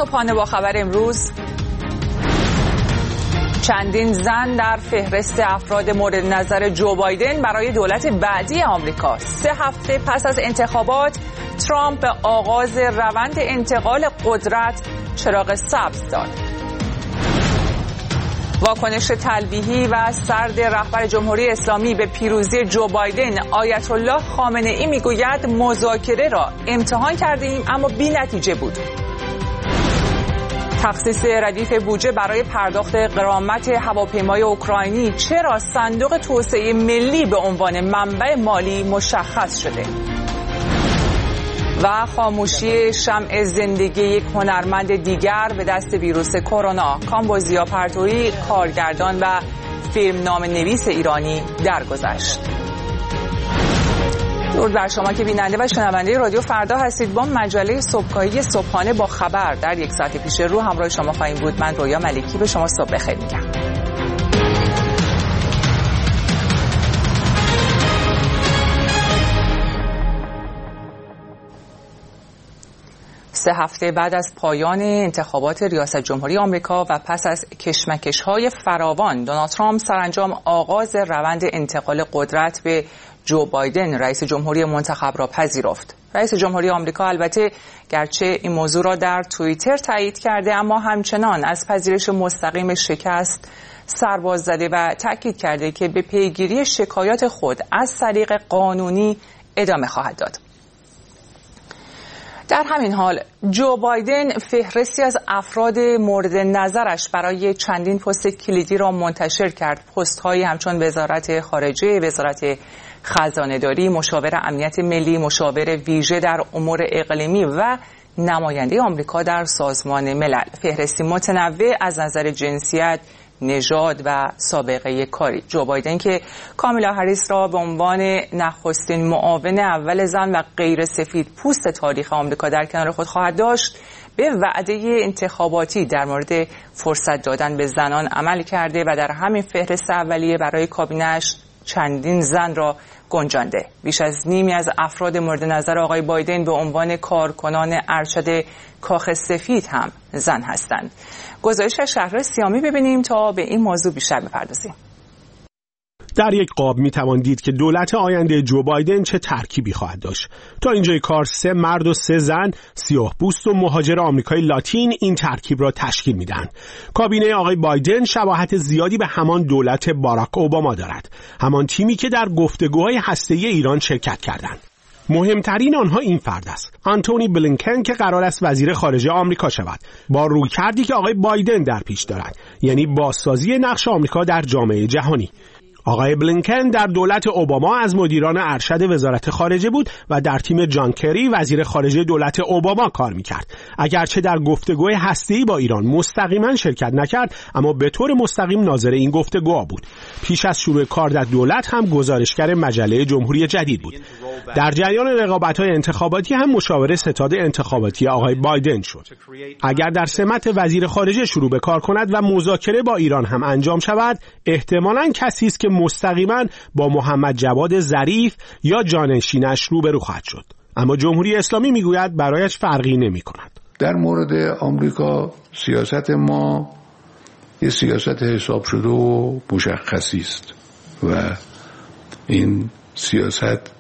صبحانه با خبر امروز: چندین زن در فهرست افراد مورد نظر جو بایدن برای دولت بعدی آمریکا. 3 هفته پس از انتخابات، ترامپ به آغاز روند انتقال قدرت چراغ سبز داد. واکنش تلویحی و سرد رهبر جمهوری اسلامی به پیروزی جو بایدن. آیت الله خامنه ای میگوید مذاکره را امتحان کردیم اما بی نتیجه بود. تخصیص ردیف بودجه برای پرداخت غرامت هواپیمای اوکراینی. چرا صندوق توسعه ملی به عنوان منبع مالی مشخص شده؟ و خاموشی شمع زندگی یک هنرمند دیگر به دست ویروس کرونا. کامبوزیا پرتویی، کارگردان و فیلمنامه نویس ایرانی درگذشت. درود بر شما که بیننده و شنونده رادیو فردا هستید. با مجله صبحگاهی صبحانه با خبر در 1 ساعت پیش رو همراه شما خواهیم بود. من رویا ملکی به شما صبح بخیر میگم. سه هفته بعد از پایان انتخابات ریاست جمهوری آمریکا و پس از کشمکش‌های فراوان، دونالد ترامپ سرانجام آغاز روند انتقال قدرت به جو بایدن رئیس جمهوری منتخب را پذیرفت. رئیس جمهوری آمریکا البته گرچه این موضوع را در توییتر تایید کرده، اما همچنان از پذیرش مستقیم شکست سرباز زده و تاکید کرده که به پیگیری شکایات خود از طریق قانونی ادامه خواهد داد. در همین حال جو بایدن فهرستی از افراد مورد نظرش برای چندین پست کلیدی را منتشر کرد. پست‌هایی همچون وزارت خارجه، وزارت خزانه‌داری، مشاور امنیت ملی، مشاور ویژه در امور اقلیمی و نماینده آمریکا در سازمان ملل. فهرستی متنوع از نظر جنسیت، نژاد و سابقه کاری. جو بایدن که کامیلا هریس را به عنوان نخستین معاون اول زن و غیر سفید پوست تاریخ آمریکا در کنار خود خواهد داشت، به وعده انتخاباتی در مورد فرصت دادن به زنان عمل کرده و در همین فهرست اولیه برای کابینه‌اش چندین زن را گنجانده. بیش از نیمی از افراد مورد نظر آقای بایدن به عنوان کارکنان ارشد کاخ سفید هم زن هستند. گزارش از شهرزاد سیامی ببینیم تا به این موضوع بیشتر بپردازیم. در یک قاب میتوان دید که دولت آینده جو بایدن چه ترکیبی خواهد داشت. تا اینجای کار 3 مرد و 3 زن سیاه‌پوست و مهاجر آمریکایی لاتین این ترکیب را تشکیل میدن. کابینه آقای بایدن شباهت زیادی به همان دولت باراک اوباما دارد، همان تیمی که در گفتگوهای هسته‌ای ایران شرکت کردند. مهمترین آنها این فرد است: آنتونی بلینکن که قرار است وزیر خارجه آمریکا شود، با رویکردی که آقای بایدن در پیش دارد، یعنی بازسازی نقش آمریکا در جامعه جهانی. آقای بلینکن در دولت اوباما از مدیران ارشد وزارت خارجه بود و در تیم جان کری وزیر خارجه دولت اوباما کار میکرد. اگرچه در گفتگوهای هسته‌ای با ایران مستقیما شرکت نکرد، اما به طور مستقیم ناظر این گفتگوها بود. پیش از شروع کار در دولت هم گزارشگر مجله جمهوری جدید بود. در جریان رقابت‌های انتخاباتی هم مشاور ستاد انتخاباتی آقای بایدن شد. اگر در سمت وزیر خارجه شروع به کار کند و مذاکره با ایران هم انجام شود، احتمالاً کسی است که مستقیما با محمد جواد ظریف یا جانشینش روبرو خواهد شد. اما جمهوری اسلامی میگوید برایش فرقی نمی‌کند. در مورد آمریکا سیاست ما یه سیاست حساب شده و مشخصی است و این سیاست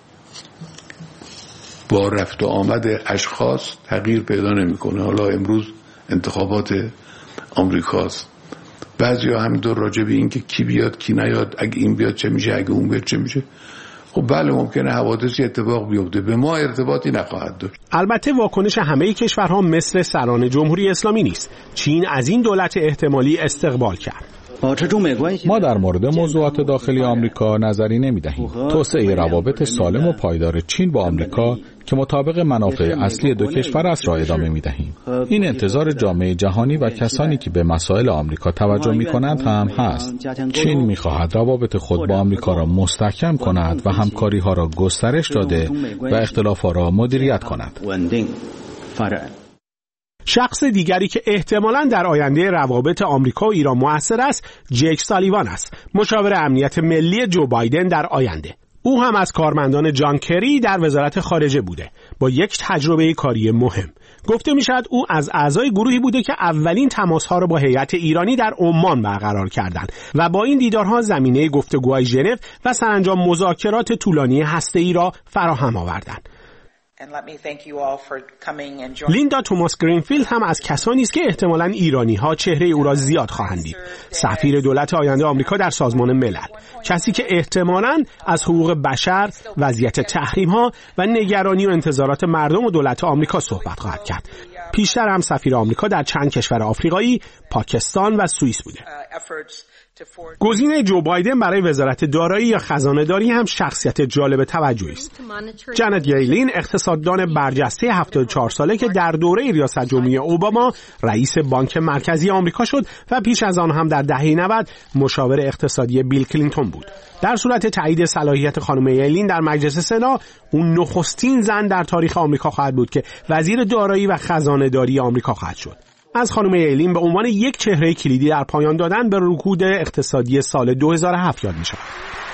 با رفت و آمد اشخاص تغییر پیدا نمی‌کنه. حالا امروز انتخابات آمریکاست، بعضیا همینطور راجع به این که کی بیاد کی نیاد، اگه این بیاد چه میشه، اگه اون بیاد چه میشه. خب بله ممکنه حوادثی اتفاق بیفته، به ما ارتباطی نخواهد داشت. البته واکنش همه کشورها مثل سران جمهوری اسلامی نیست. چین از این دولت احتمالی استقبال کرد. ما در مورد موضوعات داخلی آمریکا نظری نمی‌دهیم. توسعه روابط سالم و پایدار چین با آمریکا که مطابق منافع اصلی دو کشور است را ادامه می‌دهیم. این انتظار جامعه جهانی و کسانی که به مسائل آمریکا توجه می‌کنند هم هست. چین می‌خواهد روابط خود با آمریکا را مستحکم کند و همکاری‌ها را گسترش داده و اختلاف‌ها را مدیریت کند. شخص دیگری که احتمالاً در آینده روابط آمریکا و ایران مؤثر است، جک سالیوان است، مشاور امنیت ملی جو بایدن در آینده. او هم از کارمندان جان کری در وزارت خارجه بوده با یک تجربه کاری مهم. گفته میشد او از اعضای گروهی بوده که اولین تماسها را با هیئت ایرانی در عمان برقرار کردند و با این دیدارها زمینه گفتگوهای ژنو و سرانجام مذاکرات طولانی هسته‌ای را فراهم آوردند. لیندا توماس گرینفیلد هم از کسانی است که احتمالاً ایرانی‌ها چهره او را زیاد خواهند دید. سفیر دولت آینده آمریکا در سازمان ملل، کسی که احتمالاً از حقوق بشر، وضعیت تحریم‌ها و نگرانی و انتظارات مردم و دولت آمریکا صحبت خواهد کرد. پیشتر هم سفیر آمریکا در چند کشور آفریقایی، پاکستان و سوئیس بوده. گزینه جو بایدن برای وزارت دارایی یا خزانه‌داری هم شخصیت جالب توجهی است. جنت یلین اقتصاددان برجسته 74 ساله که در دوره ریاست جمهوری اوباما رئیس بانک مرکزی آمریکا شد و پیش از آن هم در دهه 90 مشاور اقتصادی بیل کلینتون بود. در صورت تایید صلاحیت خانم یلین در مجلس سنا، اون نخستین زن در تاریخ آمریکا خواهد بود که وزیر دارایی و خزانه‌داری آمریکا خواهد شد. از خانم یلین به عنوان یک چهره کلیدی در پایان دادن به رکود اقتصادی سال 2007 یاد می‌شود.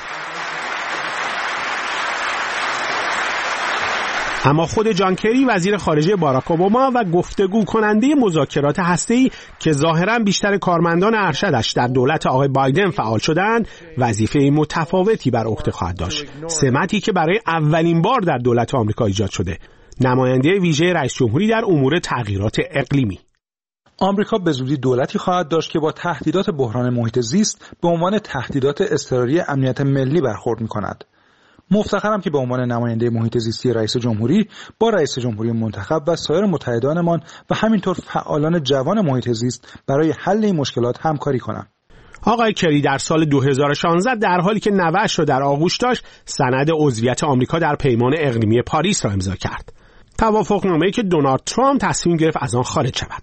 اما خود جان کری وزیر خارجه باراک اوباما و گفتگو کننده مذاکرات هسته‌ای که ظاهراً بیشتر کارمندان ارشدش در دولت آقای بایدن فعال شدند، وظیفه متفاوتی بر عهده خواهد داشت. سمتی که برای اولین بار در دولت آمریکا ایجاد شده، نماینده ویژه رئیس جمهوری در امور تغییرات اقلیمی. آمریکا به زودی دولتی خواهد داشت که با تهدیدات بحران محیط زیست به عنوان تهدیدات اضطراری امنیت ملی برخورد می‌کند. مفتخرم که به عنوان نماینده محیط زیستی رئیس جمهوری با رئیس جمهوری منتخب و سایر متحدانمان و همینطور فعالان جوان محیط زیست برای حل این مشکلات همکاری کنم. آقای کری در سال 2016 در حالی که نوه‌اش را در آغوش داشت، سند عضویت آمریکا در پیمان اقلیمی پاریس را امضا کرد. توافقنامه‌ای که دونالد ترامپ تصمیم گرفت از آن خارج شود.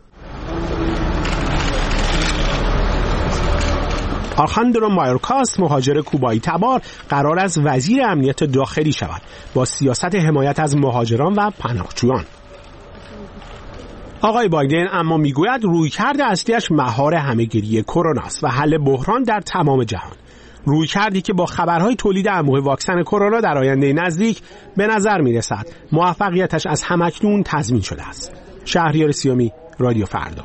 آلخاندرو مایورکاس، مهاجر کوبایی تبار، قرار است وزیر امنیت داخلی شود با سیاست حمایت از مهاجران و پناهجویان. آقای بایدن اما میگوید رویکرد اصلیش مهار همه‌گیری کرونا است و حل بحران در تمام جهان. رویکردی که با خبرهای تولید انبوه واکسن کرونا در آینده نزدیک به نظر میرسد موفقیتش از همکنون تضمین شده است. شهریار سیامی، رادیو فردا.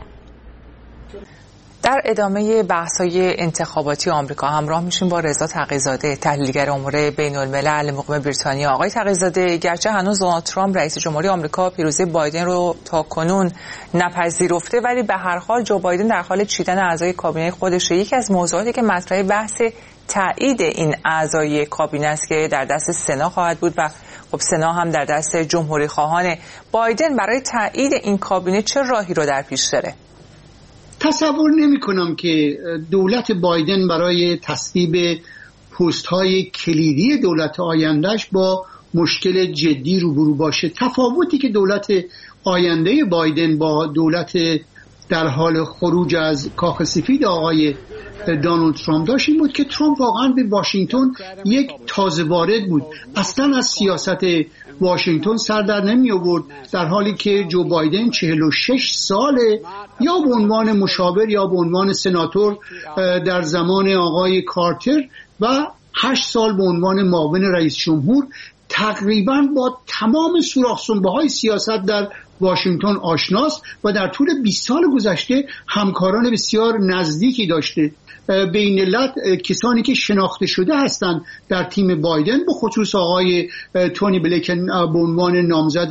در ادامه بحث‌های انتخاباتی آمریکا همراه میشیم با رضا تقی‌زاده، تحلیلگر امور بین‌الملل مقیم بریتانیا. آقای تقی‌زاده، گرچه هنوز دونالد ترامپ رئیس جمهوری آمریکا پیروزی بایدن رو تا کنون نپذیرفته، ولی به هر حال جو بایدن در حال چیدن اعضای کابینه خودشه. یکی از موضوعاتی که مطرح بحث تایید این اعضای کابینه است که در دست سنا خواهد بود و خب سنا هم در دست جمهوری خواهان. بایدن برای تایید این کابینه چه راهی رو در پیش داره؟ تصور نمی کنم که دولت بایدن برای تصویب پست های کلیدی دولت آیندهش با مشکل جدی روبرو باشه. تفاوتی که دولت آینده بایدن با دولت در حال خروج از کاخ سفید آقای دونالد ترامپ داشت این بود که ترامپ واقعا به واشنگتن یک تازه وارد بود، اصلا از سیاست واشنگتن سر در نمی آورد، در حالی که جو بایدن 46 ساله یا به عنوان مشاور یا به عنوان سناتور در زمان آقای کارتر و 8 سال به عنوان معاون رئیس جمهور تقریبا با تمام سوراخ سنبه‌های سیاست در واشنگتن آشناست و در طول 20 سال گذشته همکاران بسیار نزدیکی داشته. بین علت کسانی که شناخته شده هستند در تیم بایدن، به خصوص آقای تونی بلینکن به عنوان نامزد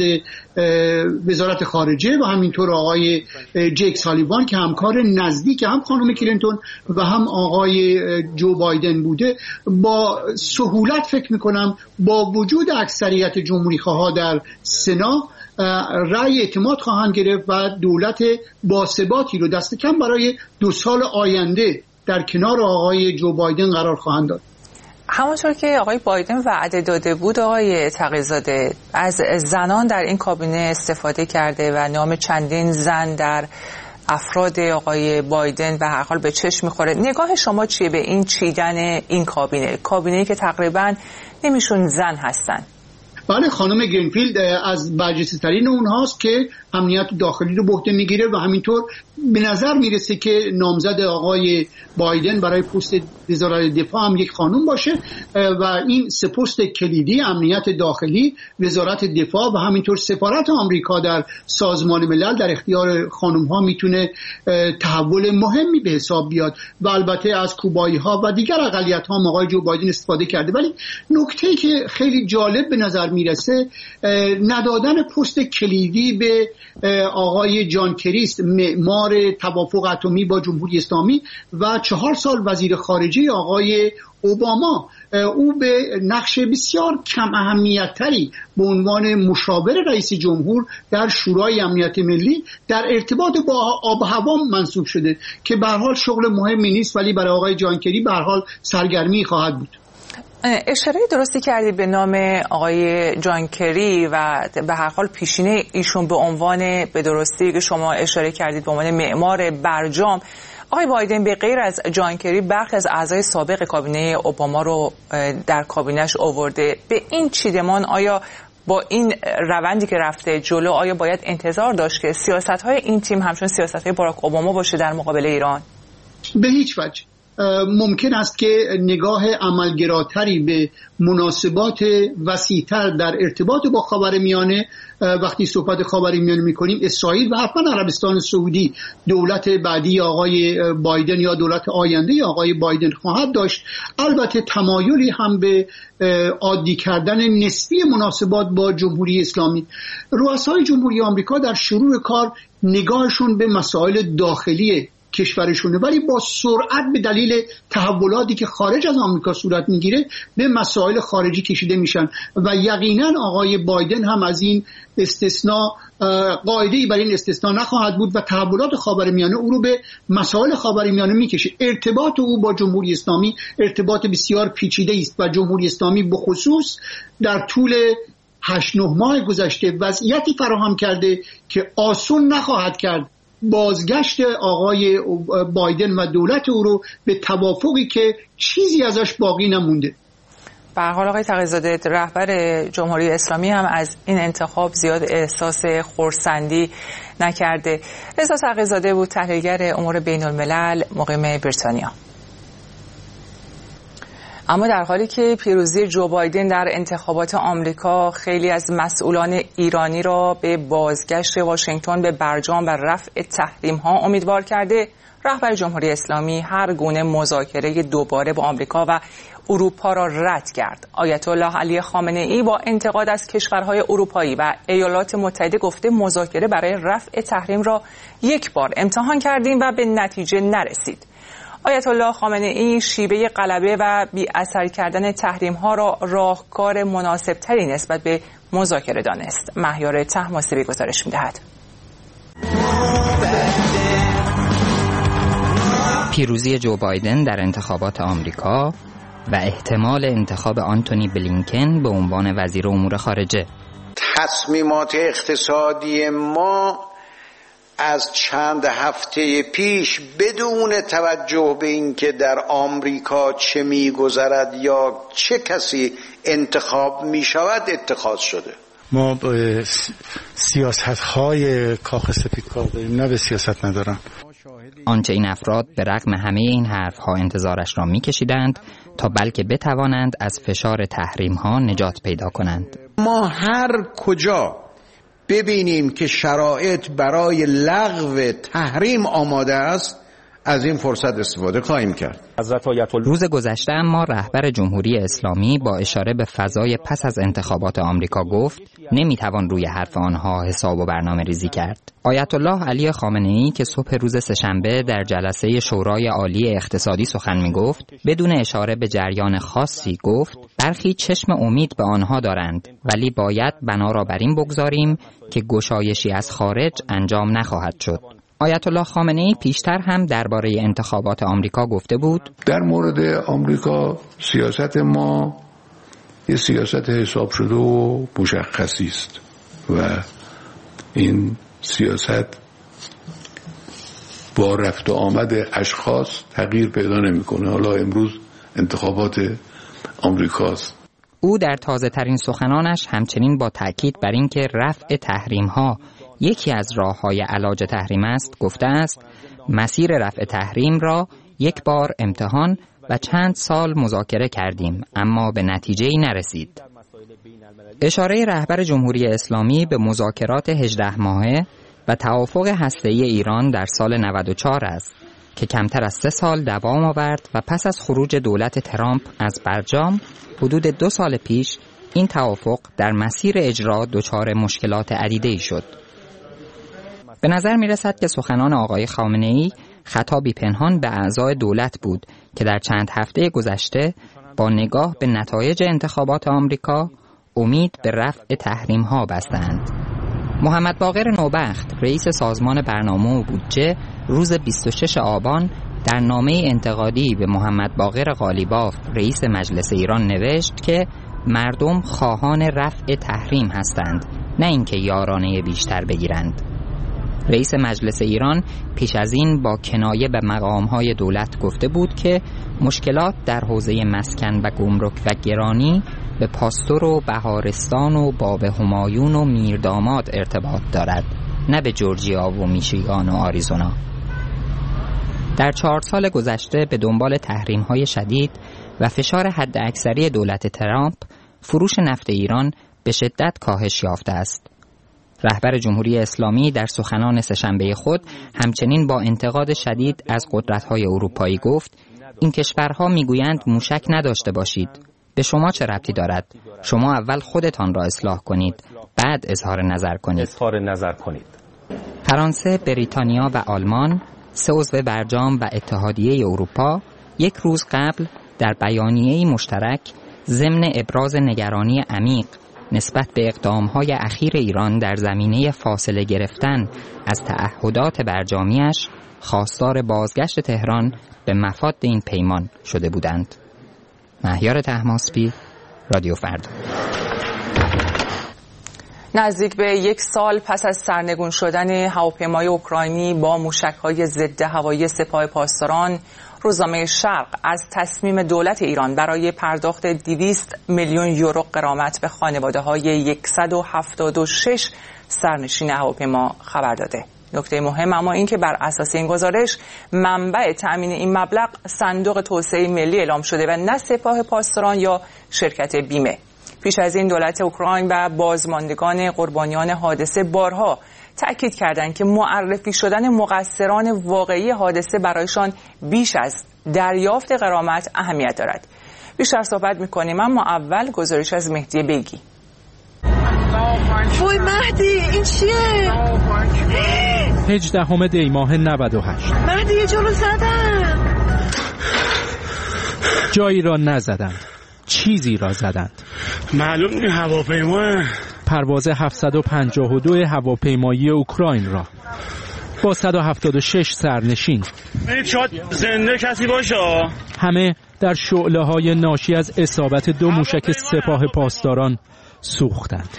وزارت خارجه و همینطور آقای جیک سالیوان که همکار نزدیک هم خانم کلینتون و هم آقای جو بایدن بوده، با سهولت فکر میکنم با وجود اکثریت جمهوری خواها در سنا رأی اعتماد خواهند گرفت و دولت باثباتی رو دست کم برای 2 سال آینده در کنار آقای جو بایدن قرار خواهند داد. همونطور که آقای بایدن وعده داده بود، آقای تقی‌زاده از زنان در این کابینه استفاده کرده و نام چندین زن در افراد آقای بایدن به هر حال به چشم می‌خوره. نگاه شما چیه به این چیدن این کابینه‌ای که تقریباً نمیشون زن هستن؟ بله، خانم گرینفیلد از برجسته ترین اونهاست که امنیت داخلی رو به عهده میگیره و همینطور به نظر میرسه که نامزد آقای بایدن برای پست وزارت دفاع هم یک خانم باشه و این سه پست کلیدی، امنیت داخلی، وزارت دفاع و همینطور سفارت آمریکا در سازمان ملل، در اختیار خانم ها میتونه تحول مهمی به حساب بیاد و البته از کوبایی ها و دیگر اقلیت ها آقای جو بایدن استفاده کرده. ولی نکته‌ای که خیلی جالب به نظر میرسه ندادن پست کلیدی به آقای جان کری است، معمار توافق اتمی با جمهوری اسلامی و 4 سال وزیر خارجه آقای اوباما. او به نقش بسیار کم اهمیتری به عنوان مشاور رئیس جمهور در شورای امنیت ملی در ارتباط با آب و هوا منصوب شده که به هر حال شغل مهمی نیست، ولی برای آقای جان کری به هر حال سرگرمی خواهد بود. اشاره درستی کردید به نام آقای جان کری و به هر حال پیشینه ایشون به عنوان، به درستی که شما اشاره کردید، به عنوان معمار برجام. آقای بایدن به غیر از جان کری برخی از اعضای سابق کابینه اوباما رو در کابینش آورده. به این چیدمان آیا با این روندی که رفته جلو آیا باید انتظار داشت که سیاست‌های این تیم همچون سیاست‌های باراک اوباما باشه در مقابل ایران؟ به هیچ وجه. ممکن است که نگاه عملگراتری به مناسبات وسیع‌تر در ارتباط با خاورمیانه، وقتی صحبت خاورمیانه می‌کنیم اسرائیل و حتما عربستان سعودی دولت بعدی آقای بایدن یا دولت آینده آقای بایدن خواهد داشت. البته تمایلی هم به عادی کردن نسبی مناسبات با جمهوری اسلامی. رؤسای جمهوری آمریکا در شروع کار نگاهشون به مسائل داخلی کشورشونه، ولی با سرعت به دلیل تحولاتی که خارج از آمریکا صورت میگیره به مسائل خارجی کشیده میشن و یقینا آقای بایدن هم از این استثناء قاعده‌ای برای این استثناء نخواهد بود و تحولات خاورمیانه او رو به مسائل خاورمیانه میکشه. ارتباط او با جمهوری اسلامی ارتباط بسیار پیچیده است و جمهوری اسلامی به خصوص در طول 8-9 ماه گذشته وضعیتی فراهم کرده که آسون نخواهد کرد بازگشت آقای بایدن و دولت او رو به توافقی که چیزی ازش باقی نمونده. به هر حال آقای تقی‌زاده، رهبر جمهوری اسلامی هم از این انتخاب زیاد احساس خرسندی نکرده. رضا تقی‌زاده بود، تحلیلگر امور بین الملل، مقیم بریتانیا. اما در حالی که پیروزی جو بایدن در انتخابات آمریکا خیلی از مسئولان ایرانی را به بازگشت واشنگتن به برجام و رفع تحریم‌ها امیدوار کرده، رهبر جمهوری اسلامی هر گونه مذاکره دوباره با آمریکا و اروپا را رد کرد. آیت الله علی خامنه‌ای با انتقاد از کشورهای اروپایی و ایالات متحده گفته مذاکره برای رفع تحریم را یک بار امتحان کردیم و به نتیجه نرسید. آیت الله خامنه‌ای شیوه غلبه و بی اثر کردن تحریم‌ها را راهکار مناسب‌تری نسبت به مذاکره دانست. مهیار طهماسبی گزارش می‌دهد. پیروزی جو بایدن در انتخابات آمریکا و احتمال انتخاب آنتونی بلینکن به عنوان وزیر امور خارجه. تصمیمات اقتصادی ما از چند هفته پیش بدون توجه به اینکه در آمریکا چه می‌گذرد یا چه کسی انتخاب می‌شود اتخاذ شده. ما به سیاست‌های کاخ سفید کار داریم، نه به سیاست ندارم. آنچه این افراد به رغم همه این حرف‌ها انتظارش را می‌کشیدند تا بلکه بتوانند از فشار تحریم‌ها نجات پیدا کنند. ما هر کجا ببینیم که شرایط برای لغو تحریم آماده است از این فرصت استفاده خواهیم کرد. روز گذشته اما رهبر جمهوری اسلامی با اشاره به فضای پس از انتخابات آمریکا گفت نمیتوان روی حرف آنها حساب و برنامه ریزی کرد. آیت الله علی خامنه‌ای که صبح روز سه‌شنبه در جلسه شورای عالی اقتصادی سخن میگفت بدون اشاره به جریان خاصی گفت برخی چشم امید به آنها دارند ولی باید بنا را بر این بگذاریم که گشایشی از خارج انجام نخواهد شد. آیت الله خامنه‌ای پیشتر هم درباره انتخابات آمریکا گفته بود در مورد آمریکا سیاست ما یه سیاست حساب شده و مشخصی است و این سیاست با رفت و آمد اشخاص تغییر پیدا نمی‌کنه. حالا امروز انتخابات آمریکاست او در تازه ترین سخنانش همچنین با تأکید بر اینکه رفع تحریم‌ها یکی از راه‌های علاج تحریم است گفته است مسیر رفع تحریم را یک بار امتحان و چند سال مذاکره کردیم اما به نتیجه‌ای نرسید. اشاره رهبر جمهوری اسلامی به مذاکرات 18 ماهه و توافق هسته‌ای ایران در سال 94 است که کمتر از 3 سال دوام آورد و پس از خروج دولت ترامپ از برجام حدود 2 سال پیش این توافق در مسیر اجرا دچار مشکلات عدیده‌ای شد. به نظر می رسد که سخنان آقای خامنه‌ای خطابی پنهان به اعضای دولت بود که در چند هفته گذشته با نگاه به نتایج انتخابات آمریکا امید به رفع تحریم‌ها بستند. محمد باقر نوبخت رئیس سازمان برنامه و بودجه روز 26 آبان در نامه انتقادی به محمد باقر قالیباف رئیس مجلس ایران نوشت که مردم خواهان رفع تحریم هستند نه اینکه یارانه بیشتر بگیرند. رئیس مجلس ایران پیش از این با کنایه به مقام‌های دولت گفته بود که مشکلات در حوزه مسکن و گمرک و گرانی به پاستور و بهارستان و باب همایون و میرداماد ارتباط دارد نه به جورجیا و میشیگان و آریزونا. در 4 سال گذشته به دنبال تحریم‌های شدید و فشار حداکثری دولت ترامپ فروش نفت ایران به شدت کاهش یافته است. رهبر جمهوری اسلامی در سخنان سه‌شنبه خود همچنین با انتقاد شدید از قدرت‌های اروپایی گفت این کشورها میگویند موشک نداشته باشید. به شما چه ربطی دارد؟ شما اول خودتان را اصلاح کنید، بعد اظهار نظر کنید. فرانسه، بریتانیا و آلمان، 3 عضو برجام و اتحادیه اروپا 1 روز قبل در بیانیه‌ای مشترک ضمن ابراز نگرانی عمیق نسبت به اقدام‌های اخیر ایران در زمینه فاصله گرفتن از تعهدات برجامیش خواستار بازگشت تهران به مفاد این پیمان شده بودند. مهیار طهماسبی، رادیو فردا. نزدیک به 1 سال پس از سرنگون شدن هواپیمای اوکراینی با موشک‌های ضد هوایی سپاه پاسداران، روزنامه شرق از تصمیم دولت ایران برای پرداخت 200 میلیون یورو غرامت به خانواده‌های 176 سرنشین هواپیما خبر داده. نکته مهم اما این که بر اساس این گزارش منبع تأمین این مبلغ صندوق توسعه ملی اعلام شده و نه سپاه پاسداران یا شرکت بیمه. پیش از این دولت اوکراین و بازماندگان قربانیان حادثه بارها تأکید کردند که معرفی شدن مقصران واقعی حادثه برایشان بیش از دریافت غرامت اهمیت دارد. بیشتر صحبت می‌کنیم اما اول گزارش از مهدی بیگی. وای مهدی این چیه؟ 18 دی ماه 98. مهدی یه جلو زدن. جایی را نزدند، چیزی را زدند. معلوم نی هواپیما. پرواز 752 هواپیمایی اوکراین را با 176 سرنشین. شاید زنده کسی باشه. همه در شعله‌های ناشی از اصابت 2 موشک سپاه پاسداران سوختند.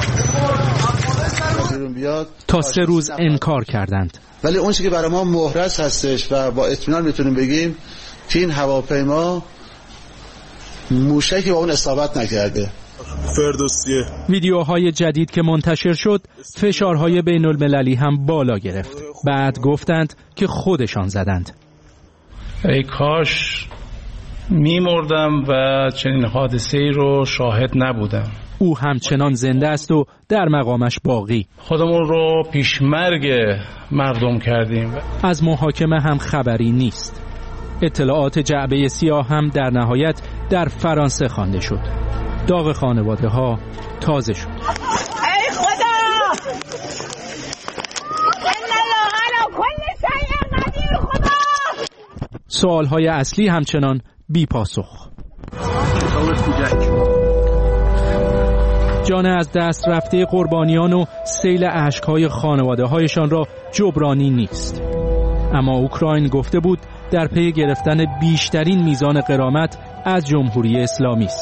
تا 3 روز انکار کردند. ولی اون چیزی که برای ما محرز هستش و با اطمینان میتونیم بگیم که این هواپیما موشکی با اون اصابت نکرده. فردوسیه. ویدیوهای جدید که منتشر شد فشارهای بین المللی هم بالا گرفت. بعد گفتند که خودشان زدند. ای کاش میمردم و چنین حادثه‌ای رو شاهد نبودم. او همچنان زنده است و در مقامش باقی. خودمون رو پیشمرگ مردم کردیم. از محاکمه هم خبری نیست. اطلاعات جعبه سیاه هم در نهایت در فرانسه خوانده شد. داغ خانواده ها تازه شد. ای خدا! سوالهای اصلی همچنان بی پاسخ. جان از دست رفته قربانیان و سیل اشک‌های خانواده‌هایشان را جبرانی نیست. اما اوکراین گفته بود در پی گرفتن بیشترین میزان غرامت از جمهوری اسلامی است.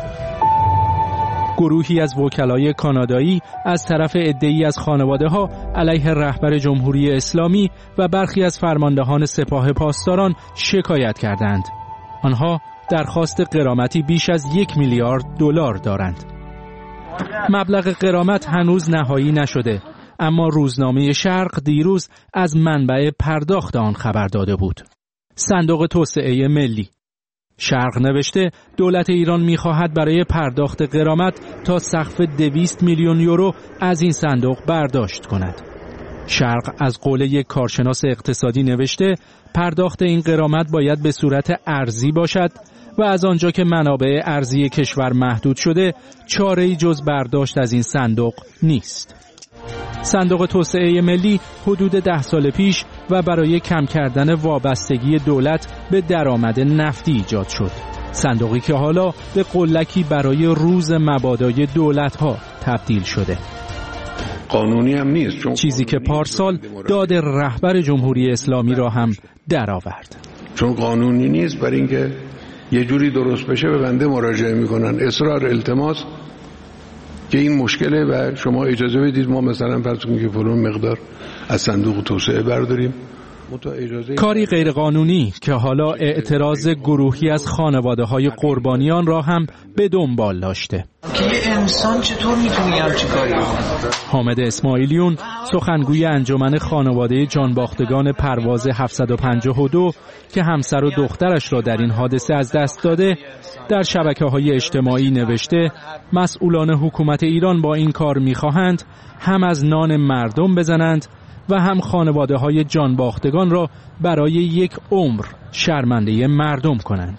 گروهی از وکلای کانادایی از طرف عده‌ای از خانواده‌ها علیه رهبر جمهوری اسلامی و برخی از فرماندهان سپاه پاسداران شکایت کردند. آنها درخواست غرامتی بیش از 1 میلیارد دلار دارند. مبلغ غرامت هنوز نهایی نشده، اما روزنامه شرق دیروز از منبع پرداخت آن خبر داده بود. صندوق توسعه ملی. شرق نوشته دولت ایران می‌خواهد برای پرداخت غرامت تا سقف 200 میلیون یورو از این صندوق برداشت کند. شرق از قول یک کارشناس اقتصادی نوشته پرداخت این غرامت باید به صورت ارزی باشد و از آنجا که منابع ارزی کشور محدود شده چاره‌ای جز برداشت از این صندوق نیست. صندوق توسعه ملی حدود 10 سال پیش و برای کم کردن وابستگی دولت به درآمد نفتی ایجاد شد. صندوقی که حالا به قلکی برای روز مبادای دولت‌ها تبدیل شده. قانونی هم نیست، چیزی که پارسال داد رهبر جمهوری اسلامی را هم درآورد. چون قانونی نیست، برای اینکه یه جوری درست بشه به بنده مراجعه میکنن، اصرار التماس که این مشکله و شما اجازه بدید ما مثلا فرض کنیم که فلان مقدار از صندوق توسعه برداریم. کاری غیرقانونی که حالا اعتراض گروهی از خانواده‌های قربانیان را هم به دنبال داشته. که یه انسان چطور میتونه همچین کاری بکنه؟ حامد اسماعیلیون سخنگوی انجمن خانواده جانباختگان پرواز 752 که همسر و دخترش را در این حادثه از دست داده در شبکه‌های اجتماعی نوشته مسئولان حکومت ایران با این کار می‌خواهند هم از نان مردم بزنند و هم خانواده‌های جانباختگان را برای یک عمر شرمنده مردم کنند.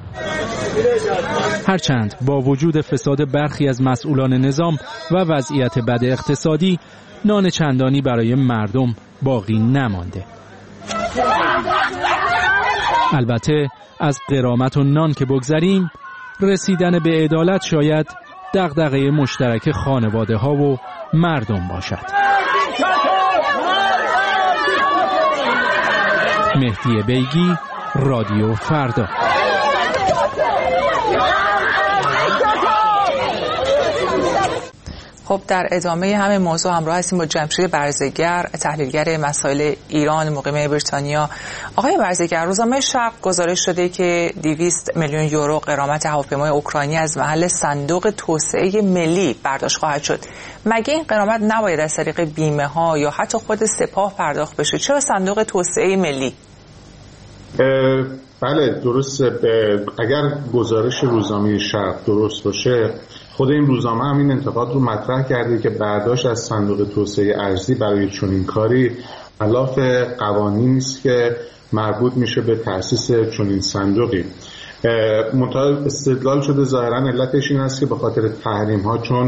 هرچند با وجود فساد برخی از مسئولان نظام و وضعیت بد اقتصادی نان چندانی برای مردم باقی نمانده. البته از غرامت و نان که بگذریم، رسیدن به عدالت شاید دغدغه مشترک خانواده‌ها و مردم باشد. مهدی بیگی، رادیو فردا. خب در ادامه همه موضوع همراه هستیم با جمشید برزگر، تحلیلگر مسائل ایران مقیم بریتانیا. آقای برزگر، روزنامه شرق گزارش شده که 200 میلیون یورو غرامت هواپیمای اوکراینی از محل صندوق توسعه ملی برداشت خواهد شد. مگه این غرامت نباید از طریق بیمه ها یا حتی خود سپاه پرداخت بشه؟ چرا صندوق توسعه ملی؟ بله درسته. اگر گزارش روزنامه شرق درست باشه، خود این روزنامه هم این انتقاد رو مطرح کرده که برداشت از صندوق توسعه ارضی برای چنین کاری خلاف قوانینی است که مربوط میشه به تأسیس چنین صندوقی. استدلال شده ظاهرا علتش این است که به خاطر تحریم ها، چون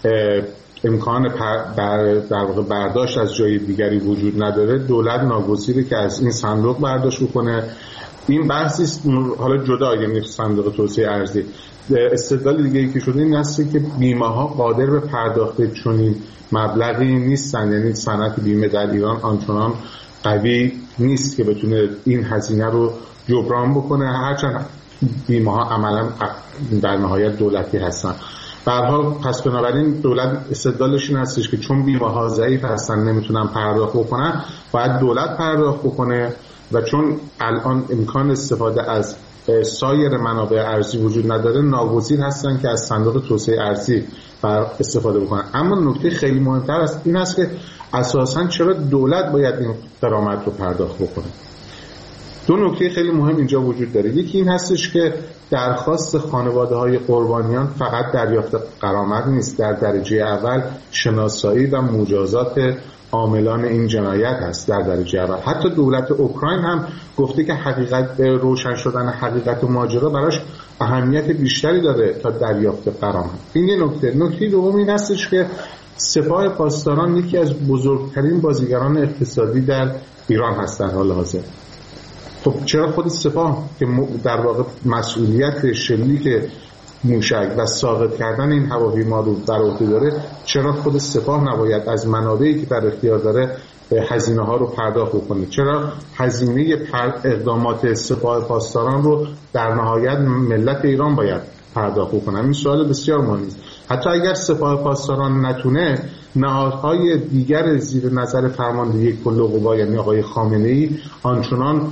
امکان در واقع برداشت از جای دیگری وجود نداره، دولت ناگزیره که از این صندوق برداشت بکنه. این بحثی است حالا جدا، یعنی صندوق توسعه ارضی. استدلال دیگه ای که شده این است که بیمه ها قادر به پرداخت چنین مبلغی نیستن، یعنی صنعت بیمه در ایران آنچنان قوی نیست که بتونه این هزینه رو جبران بکنه، هرچند بیمه ها عملا در نهایت دولتی هستن. برها پس بنابراین دولت استدلالش این هستش که چون بیمه ها ضعیف هستن نمیتونن پرداخت بکنن، باید دولت پرداخت بکنه و چون الان امکان استفاده از سایر منابع ارزی وجود نداره، ناگزیر هستن که از صندوق توسعه ارزی استفاده بکنن. اما نکته خیلی مهمتر است این است که اساساً چرا دولت باید این غرامت رو پرداخت بکنه؟ دو نکته خیلی مهم اینجا وجود داره. یکی این هستش که درخواست خانواده‌های قربانیان فقط دریافت غرامت نیست، در درجه اول شناسایی و مجازات عاملان این جنایت هست در درجه اول. حتی دولت اوکراین هم گفته که حقیقت روشن شدن حقیقت ماجرا براش اهمیت بیشتری داره تا دریافت غرامت. این یه نکته. نکته دوم این هستش که سپاه پاسداران یکی از بزرگترین بازیگران اقتصادی در ایران هستند حال حاضر. خب چرا خود سپاه که در واقع مسئولیت شلیک موشک و ساقط کردن این هواپیما رو بر عهده داره، چرا خود سپاه نباید از منابعی که در اختیار داره هزینه ها رو پرداخت بکنه؟ چرا هزینه اقدامات سپاه پاسداران رو در نهایت ملت ایران باید پرداخت بکنه؟ این سوال بسیار مهمی است. حتی اگر سپاه پاسداران نتونه، نهادهای دیگر زیر نظر فرماندهی کل قوا یعنی آقای خامنه‌ای آنچنان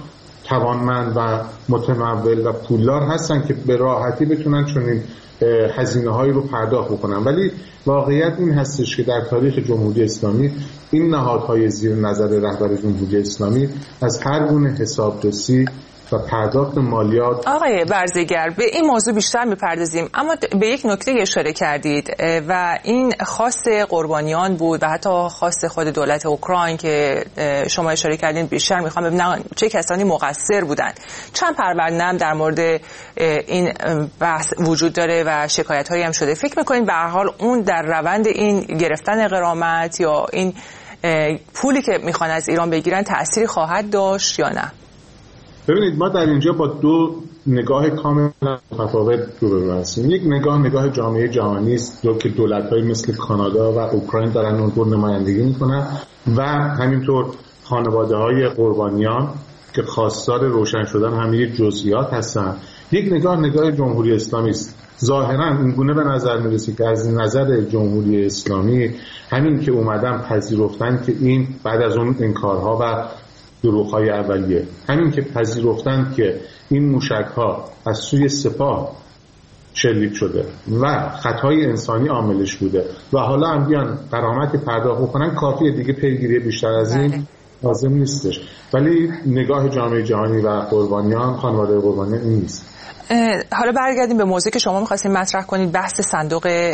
توانمند و متمول و پولدار هستن که به راحتی بتونن چنین هزینه‌هایی رو پرداخت بکنن. ولی واقعیت این هستش که در تاریخ جمهوری اسلامی این نهادهای زیر نظر رهبر جمهوری اسلامی از هر گونه حسابرسی و پرداخت مالیات. آقای برزگر، به این موضوع بیشتر میپردازیم، اما به یک نکته اشاره کردید و این خواست قربانیان بود و حتی خواست خود دولت اوکراین که شما اشاره کردین. بیشتر میخوام ببینم چه کسانی مقصر بودند. چند پرونده هم در مورد این بحث وجود داره و شکایت هایی هم شده. فکر میکنین به هر حال اون در روند این گرفتن غرامت یا این پولی که میخوان از ایران بگیرن تأثیری خواهد داشت یا نه؟ ببینید، ما در اینجا با دو نگاه کاملا متفاوت روبرو هستیم. یک نگاه جامعه جهانی است که دولت‌های مثل کانادا و اوکراین دارن اون رو نمایندگی میکنن و همینطور خانواده‌های قربانیان که خواستار روشن شدن همه جزئیات هستن. یک نگاه جمهوری اسلامی است. ظاهرا این گونه به نظر میرسه که از نظر جمهوری اسلامی همین که اومدن پذیرفتن که این بعد از اون انکارها و دروغ‌های اولیه، همین که پذیرفتن که این موشک‌ها از سوی سپاه شلیک شده و خطای انسانی عاملش بوده و حالا هم بیان غرامت پرداخت بکنن، کافیه دیگه. پیگیری بیشتر از این لازم نیستش. ولی نگاه جامعه جهانی و قربانیان، خانواده قربانیان نیست. حالا برگردیم به موضوعی که شما می‌خواستین مطرح کنید، بحث صندوق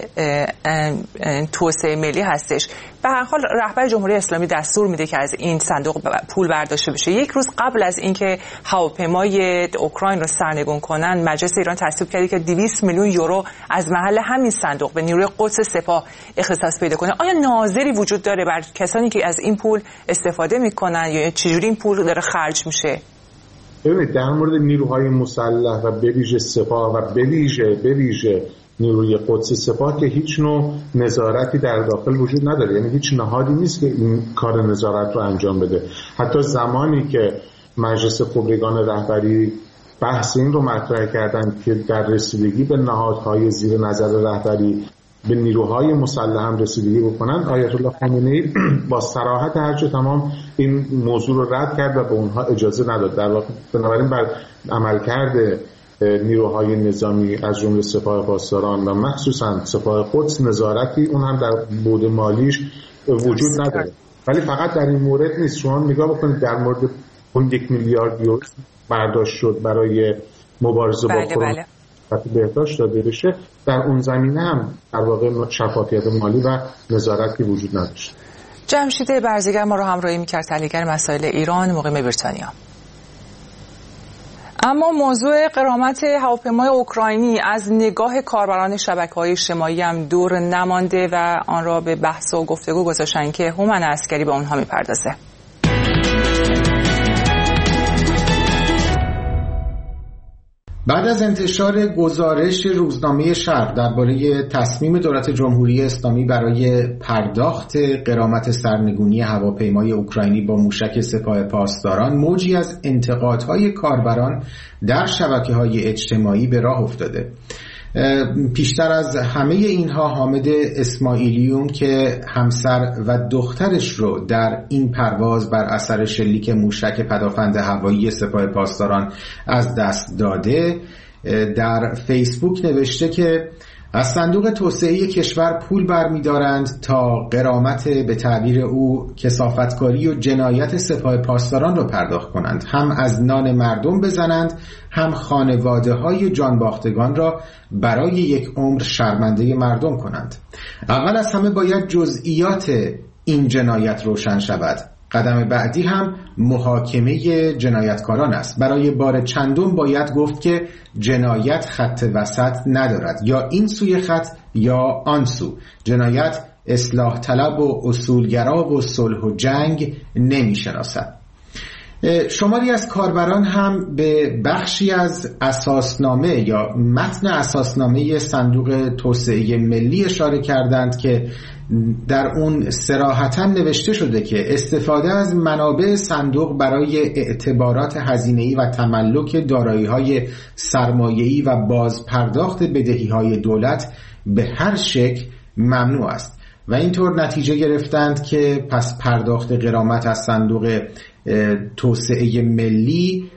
توسعه ملی هستش. به هر حال رهبر جمهوری اسلامی دستور میده که از این صندوق پول برداشته بشه. یک روز قبل از اینکه هواپیمای اوکراین رو سرنگون کنن، مجلس ایران تصویب کرد که 200 میلیون یورو از محل همین صندوق به نیروی قدس سپاه اختصاص پیدا کنه. آیا ناظری وجود داره بر کسانی که از این پول استفاده میکنن یا چجوری این پول داره خرج میشه؟ ببینید، در مورد نیروهای مسلح و به ویژه سپاه و به ویژه نیروی قدس سپاه که هیچ نوع نظارتی در داخل وجود نداره. یعنی هیچ نهادی نیست که این کار نظارت رو انجام بده. حتی زمانی که مجلس خبرگان رهبری بحث این رو مطرح کردن که در رسیدگی به نهادهای زیر نظر رهبری به نیروهای مسلح هم رسیدگی بکنن، آیت الله خامنه‌ای با صراحت هرچه تمام این موضوع رو رد کرد و به اونها اجازه نداد. در واقع بنابراین بر عملکرد نیروهای نظامی از جمله سپاه پاسداران و مخصوصا سپاه قدس نظارتی اون هم در بعد مالیش وجود نداره. ولی فقط در این مورد نیست. شما نگاه بکنید در مورد اون 1 میلیارد یورو برداشت شد برای مبارزه با کرونا بهداشت داده بشه، در اون زمینه هم در واقع شفافیت مالی و نظارتی وجود نداشت. جمشید برزگر ما رو همراهی می‌کرد، تحلیلگر مسائل ایران، مقیم بریتانیا. اما موضوع غرامت هواپیمای اوکراینی از نگاه کاربران شبکه‌های اجتماعی هم دور نمانده و آن را به بحث و گفتگو گذاشتن که هومن عسکری به اونها می‌پردازه. بعد از انتشار گزارش روزنامه شرق درباره تصمیم دولت جمهوری اسلامی برای پرداخت غرامت سرنگونی هواپیمای اوکراینی با موشک سپاه پاسداران، موجی از انتقادهای کاربران در شبکه‌های اجتماعی به راه افتاده. پیشتر از همه اینها حامد اسماعیلیون که همسر و دخترش رو در این پرواز بر اثر شلیک موشک پدافند هوایی سپاه پاسداران از دست داده، در فیسبوک نوشته که از صندوق توسعه کشور پول برمی‌دارند تا غرامت به تعبیر او کثافتکاری و جنایت سپاه پاسداران را پرداخت کنند، هم از نان مردم بزنند، هم خانواده‌های جانباختگان را برای یک عمر شرمنده مردم کنند. اول از همه باید جزئیات این جنایت روشن شود. قدم بعدی هم محاکمه جنایتکاران است. برای بار چندم باید گفت که جنایت خط وسط ندارد، یا این سوی خط یا آن سو. جنایت اصلاح طلب و اصولگرا و صلح و جنگ نمی شناسد. شماری از کاربران هم به بخشی از اساسنامه یا متن اساسنامه صندوق توسعه ملی اشاره کردند که در اون صراحتاً نوشته شده که استفاده از منابع صندوق برای اعتبارات هزینه‌ای و تملک دارایی‌های سرمایه‌ای و بازپرداخت بدهی‌های دولت به هر شکل ممنوع است و اینطور نتیجه گرفتند که پس پرداخت غرامت از صندوق توسعه ملی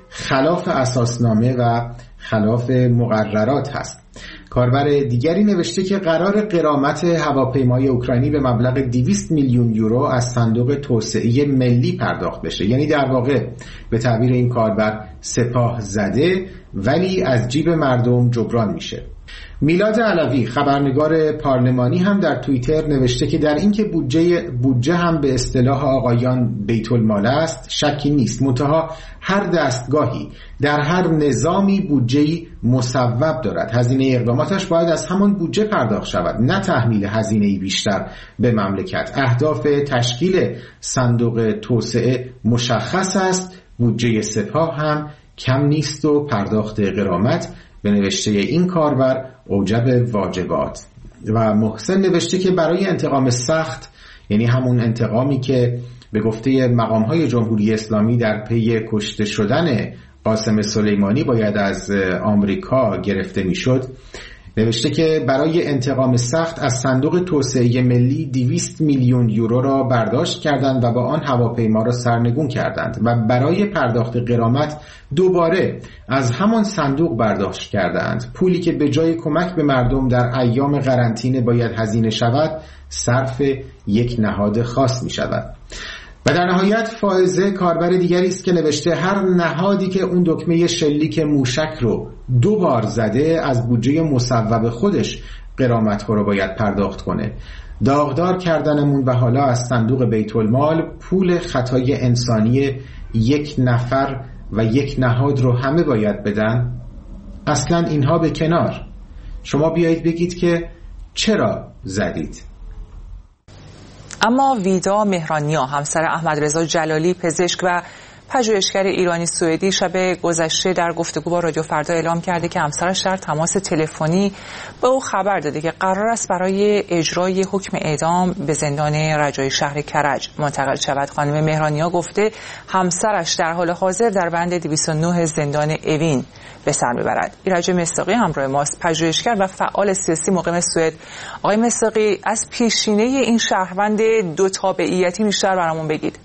خلاف اساسنامه و خلاف مقررات هست. کاربر دیگری نوشته که قرار غرامت هواپیمای اوکراینی به مبلغ 200 میلیون یورو از صندوق توسعه ملی پرداخت بشه. یعنی در واقع به تعبیر این کاربر سپاه زده ولی از جیب مردم جبران میشه. میلاد علوی خبرنگار پارلمانی هم در توییتر نوشته که در اینکه بودجه هم به اصطلاح آقایان بیت المال است شکی نیست، منتها هر دستگاهی در هر نظامی بودجه‌ای مصوب دارد. هزینه اقداماتش باید از همان بودجه پرداخت شود، نه تحمیل هزینه‌ای بیشتر به مملکت. اهداف تشکیل صندوق توسعه مشخص است، بودجه سپاه هم کم نیست و پرداخت غرامت به نوشته این کاربر اوجب واجبات. و محسن نوشته که برای انتقام سخت، یعنی همون انتقامی که به گفته مقام‌های جمهوری اسلامی در پی کشته شدن قاسم سلیمانی باید از آمریکا گرفته میشد، نوشته که برای انتقام سخت از صندوق توسعه ملی 200 میلیون یورو را برداشت کردند و با آن هواپیما را سرنگون کردند و برای پرداخت غرامت دوباره از همان صندوق برداشت کردند. پولی که به جای کمک به مردم در ایام قرنطینه باید هزینه شود صرف یک نهاد خاص می شود. و در نهایت فائزه کاربر دیگری است که نوشته هر نهادی که اون دکمه شلیک موشک رو 2 بار زده از بودجه مصوب خودش غرامت‌ها رو باید پرداخت کنه. داغدار کردنمون و حالا از صندوق بیت المال پول خطای انسانی 1 نفر و 1 نهاد رو همه باید بدن. اصلا اینها به کنار، شما بیایید بگید که چرا زدید. اما ویدا مهرانیا همسر احمد رضا جلالی پزشک و پژوهشگر ایرانی سوئدی شب گذشته در گفتگو با رادیو فردا اعلام کرده که همسرش در تماس تلفنی به او خبر داده که قرار است برای اجرای حکم اعدام به زندان رجای شهر کرج منتقل شود. خانم مهرانیا گفته همسرش در حال حاضر در بند 209 زندان اوین به سر میبرد. ایرج مصداقی همراه ماست، پژوهشگر و فعال سیاسی مقیم سوئد. آقای مصداقی، از پیشینه این شهروند 2 تابعیتی بیشتر برامون بگید.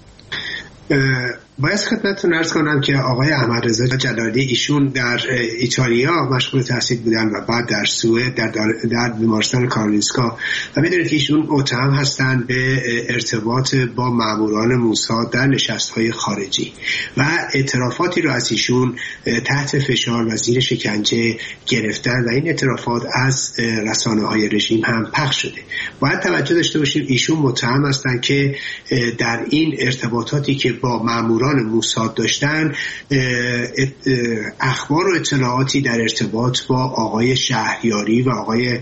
باید خدمتتون عرض کنم که آقای احمد رضا جلالی ایشون در ایتالیا مشغول تحصیل بودن و بعد در سوئد در بیمارستان کارولینسکا و میدونید که ایشون متهم هستند به ارتباط با ماموران موساد در نشست‌های خارجی و اعترافاتی رو از ایشون تحت فشار و زیر شکنجه گرفتن و این اعترافات از رسانه‌های رژیم هم پخش شده. باید توجه داشته باشیم ایشون متهم هستند که در این ارتباطاتی که با ماموران موساد داشتن اخبار و اطلاعاتی در ارتباط با آقای شهریاری و آقای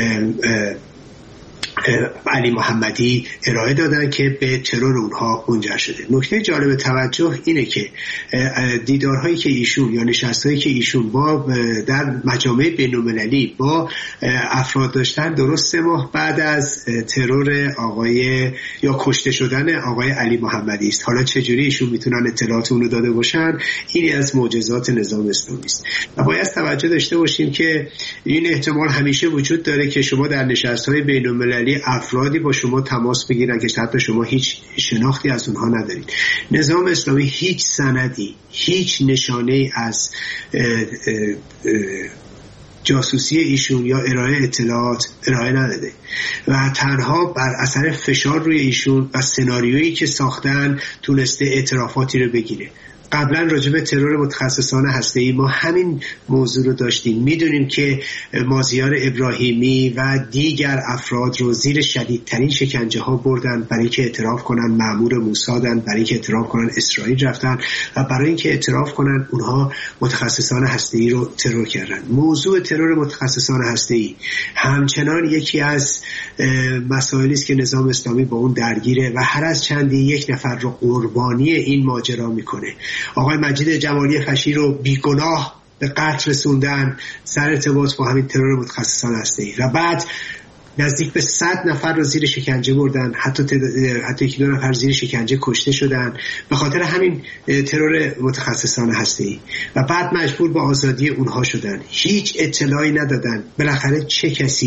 علی محمدی ارائه دادن که به ترور اونها منجر شده. نکته جالب توجه اینه که دیدارهایی که ایشون یا نشستهایی که ایشون با در مجامع بین‌المللی با افراد داشتن درست 3 ماه بعد از ترور آقای یا کشته شدن آقای علی محمدی است. حالا چجوری ایشون میتونن اطلاعات اونو داده باشن؟ این از معجزات نظام اسلامی است. و باید توجه داشته باشیم که این احتمال همیشه وجود داره که شما در نشست‌های بین‌المللی افرادی با شما تماس بگیرن که حتی شما هیچ شناختی از اونها ندارید. نظام اسلامی هیچ سندی، هیچ نشانه‌ای از جاسوسی ایشون یا ارائه اطلاعات ارائه نداده و تنها بر اثر فشار روی ایشون و سناریویی که ساختن تونسته اعترافاتی رو بگیره. قبلا راجع به ترور متخصصان هسته‌ای ما همین موضوع رو داشتیم. میدونیم که مازیار ابراهیمی و دیگر افراد رو زیر شدیدترین شکنجه ها بردن برای اینکه اعتراف کنن مأمور موسادن، برای اینکه اعتراف کنن اسرائیل رفتن و برای اینکه اعتراف کنن اونها متخصصان هسته‌ای رو ترور کردن. موضوع ترور متخصصان هسته‌ای همچنان یکی از مسائلی است که نظام اسلامی با اون درگیره و هر از چندی 1 نفر رو قربانی این ماجرا میکنه. آقای مجید جمالی فشی رو بیگناه به قتل رسوندن سر ارتباط با همین ترور متخصصان هسته‌ای و بعد نزدیک به 100 نفر رو زیر شکنجه بردن، حتی 1-2 نفر زیر شکنجه کشته شدن به خاطر همین ترور متخصصان هسته‌ای و بعد مجبور به آزادی اونها شدن. هیچ اطلاعی ندادن بالاخره چه کسی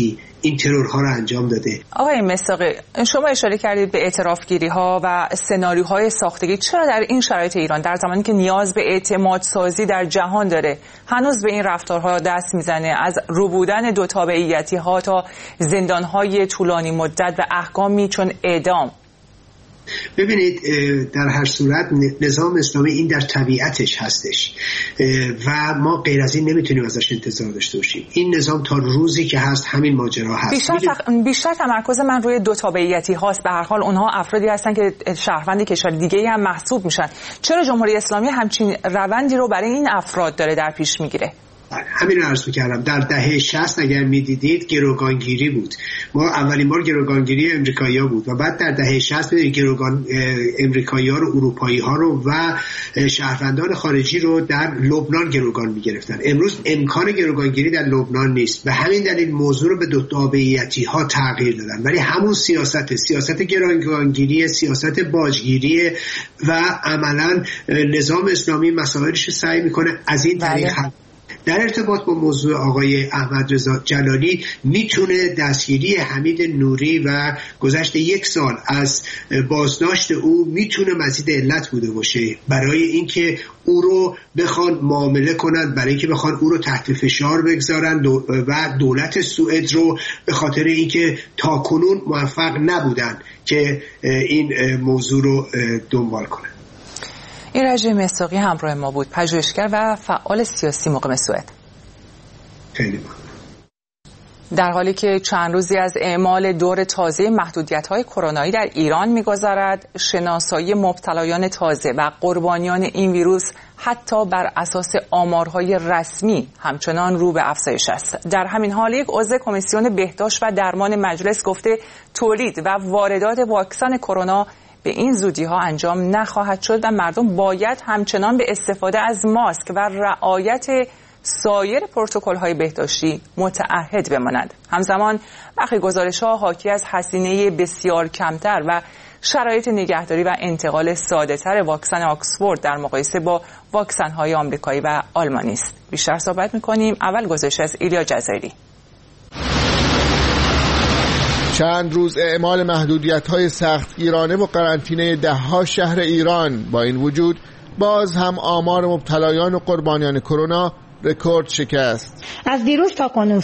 این ترورها رو انجام داده. آقای مصداقی، شما اشاره کردید به اعترافگیری ها و سناریوهای ساختگی. چرا در این شرایط ایران، در زمانی که نیاز به اعتماد سازی در جهان داره، هنوز به این رفتارها دست میزنه؟ از ربودن دو تابعیتی ها تا زندان های طولانی مدت و احکامی چون اعدام. ببینید، در هر صورت نظام اسلامی این در طبیعتش هستش و ما غیر از این نمیتونیم ازش انتظار داشته باشیم. این نظام تا روزی که هست همین ماجرا هست. بیشتر تمرکز من روی دو تابعیتی هاست. به هر حال اونها افرادی هستن که شهروند کشور دیگه‌ای هم محسوب میشن. چرا جمهوری اسلامی همچین روندی رو برای این افراد داره در پیش میگیره؟ همین رو عرض می‌کردم. در دهه 60 اگر می‌دیدید گروگانگیری بود. ما اولین بار گروگانگیری امریکایی‌ها بود و بعد در دهه 60 گروگان امریکایی‌ها رو، اروپایی‌ها رو و شهروندان خارجی رو در لبنان گروگان می‌گرفتن. امروز امکان گروگانگیری در لبنان نیست. به همین دلیل موضوع رو به دو تابعیتی‌ها تغییر دادن. ولی همون سیاست گروگانگیری، سیاست باجگیری و عملاً نظام اسلامی مسائلش رو سعی می‌کنه از این طریق در ارتباط با موضوع آقای احمد رضا جلالی میتونه دستگیری حمید نوری و گذشت 1 سال از بازداشت او میتونه مزید علت بوده باشه برای اینکه او رو بخوان معامله کنند، برای اینکه بخوان او رو تحت فشار بگذارند و دولت سوئد رو به خاطر اینکه تاکنون موفق نبودن که این موضوع رو دنبال کنند. ایرج مصداقی همراه ما بود، پژوهشگر و فعال سیاسی مقیم سوئد. خیلی ممنون. در حالی که چند روزی از اعمال دور تازه محدودیت‌های کرونایی در ایران می‌گذرد، شناسایی مبتلایان تازه و قربانیان این ویروس حتی بر اساس آمارهای رسمی همچنان رو به افزایش است. در همین حال یک عضو کمیسیون بهداشت و درمان مجلس گفته تولید و واردات واکسن کرونا به این زودی‌ها انجام نخواهد شد و مردم باید همچنان به استفاده از ماسک و رعایت سایر پروتکل‌های بهداشتی متعهد بمانند. همزمان برخی گزارش‌ها حاکی از هزینه بسیار کمتر و شرایط نگهداری و انتقال ساده‌تر واکسن آکسفورد در مقایسه با واکسن‌های آمریکایی و آلمانی است. بیشتر صحبت می‌کنیم. اول گزارش از ایلیا جزایری. چند روز اعمال محدودیت‌های سختگیرانه و قرنطینه ده‌ها شهر ایران، با این وجود باز هم آمار مبتلایان و قربانیان کرونا رکورد شکست. از دیروز تا کنون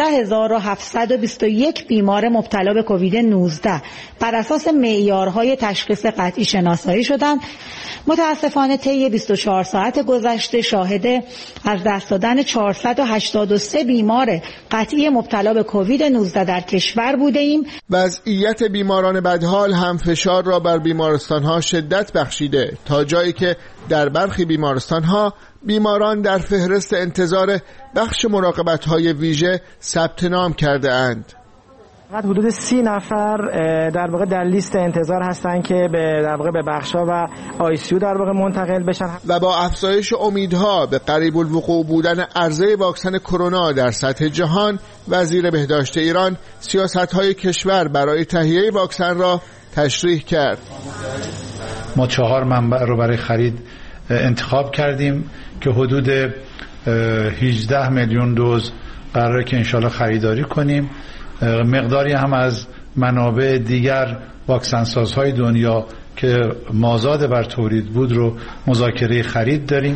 13721 بیمار مبتلا به کووید 19 بر اساس معیارهای تشخیص قطعی شناسایی شدند. متاسفانه طی 24 ساعت گذشته شاهد از دست دادن 483 بیمار قطعی مبتلا به کووید 19 در کشور بوده ایم. وضعیت بیماران بدحال هم فشار را بر بیمارستان‌ها شدت بخشیده، تا جایی که در برخی بیمارستان‌ها بیماران در فهرست انتظار بخش مراقبت‌های ویژه ثبت نام کرده اند. حدود 30 نفر در واقع در لیست انتظار هستن که در واقع به بخش‌ها و آی‌سی‌یو در واقع منتقل بشن. و با افزایش امیدها به قریب الوقوع بودن عرضه واکسن کرونا در سطح جهان، وزیر بهداشت ایران سیاست‌های کشور برای تهیه واکسن را تشریح کرد. ما 4 منبع رو برای خرید انتخاب کردیم که حدود 18 میلیون دوز قراره که انشالله خریداری کنیم. مقداری هم از منابع دیگر واکسن سازهای دنیا که مازاد بر تولید بود رو مذاکره خرید داریم.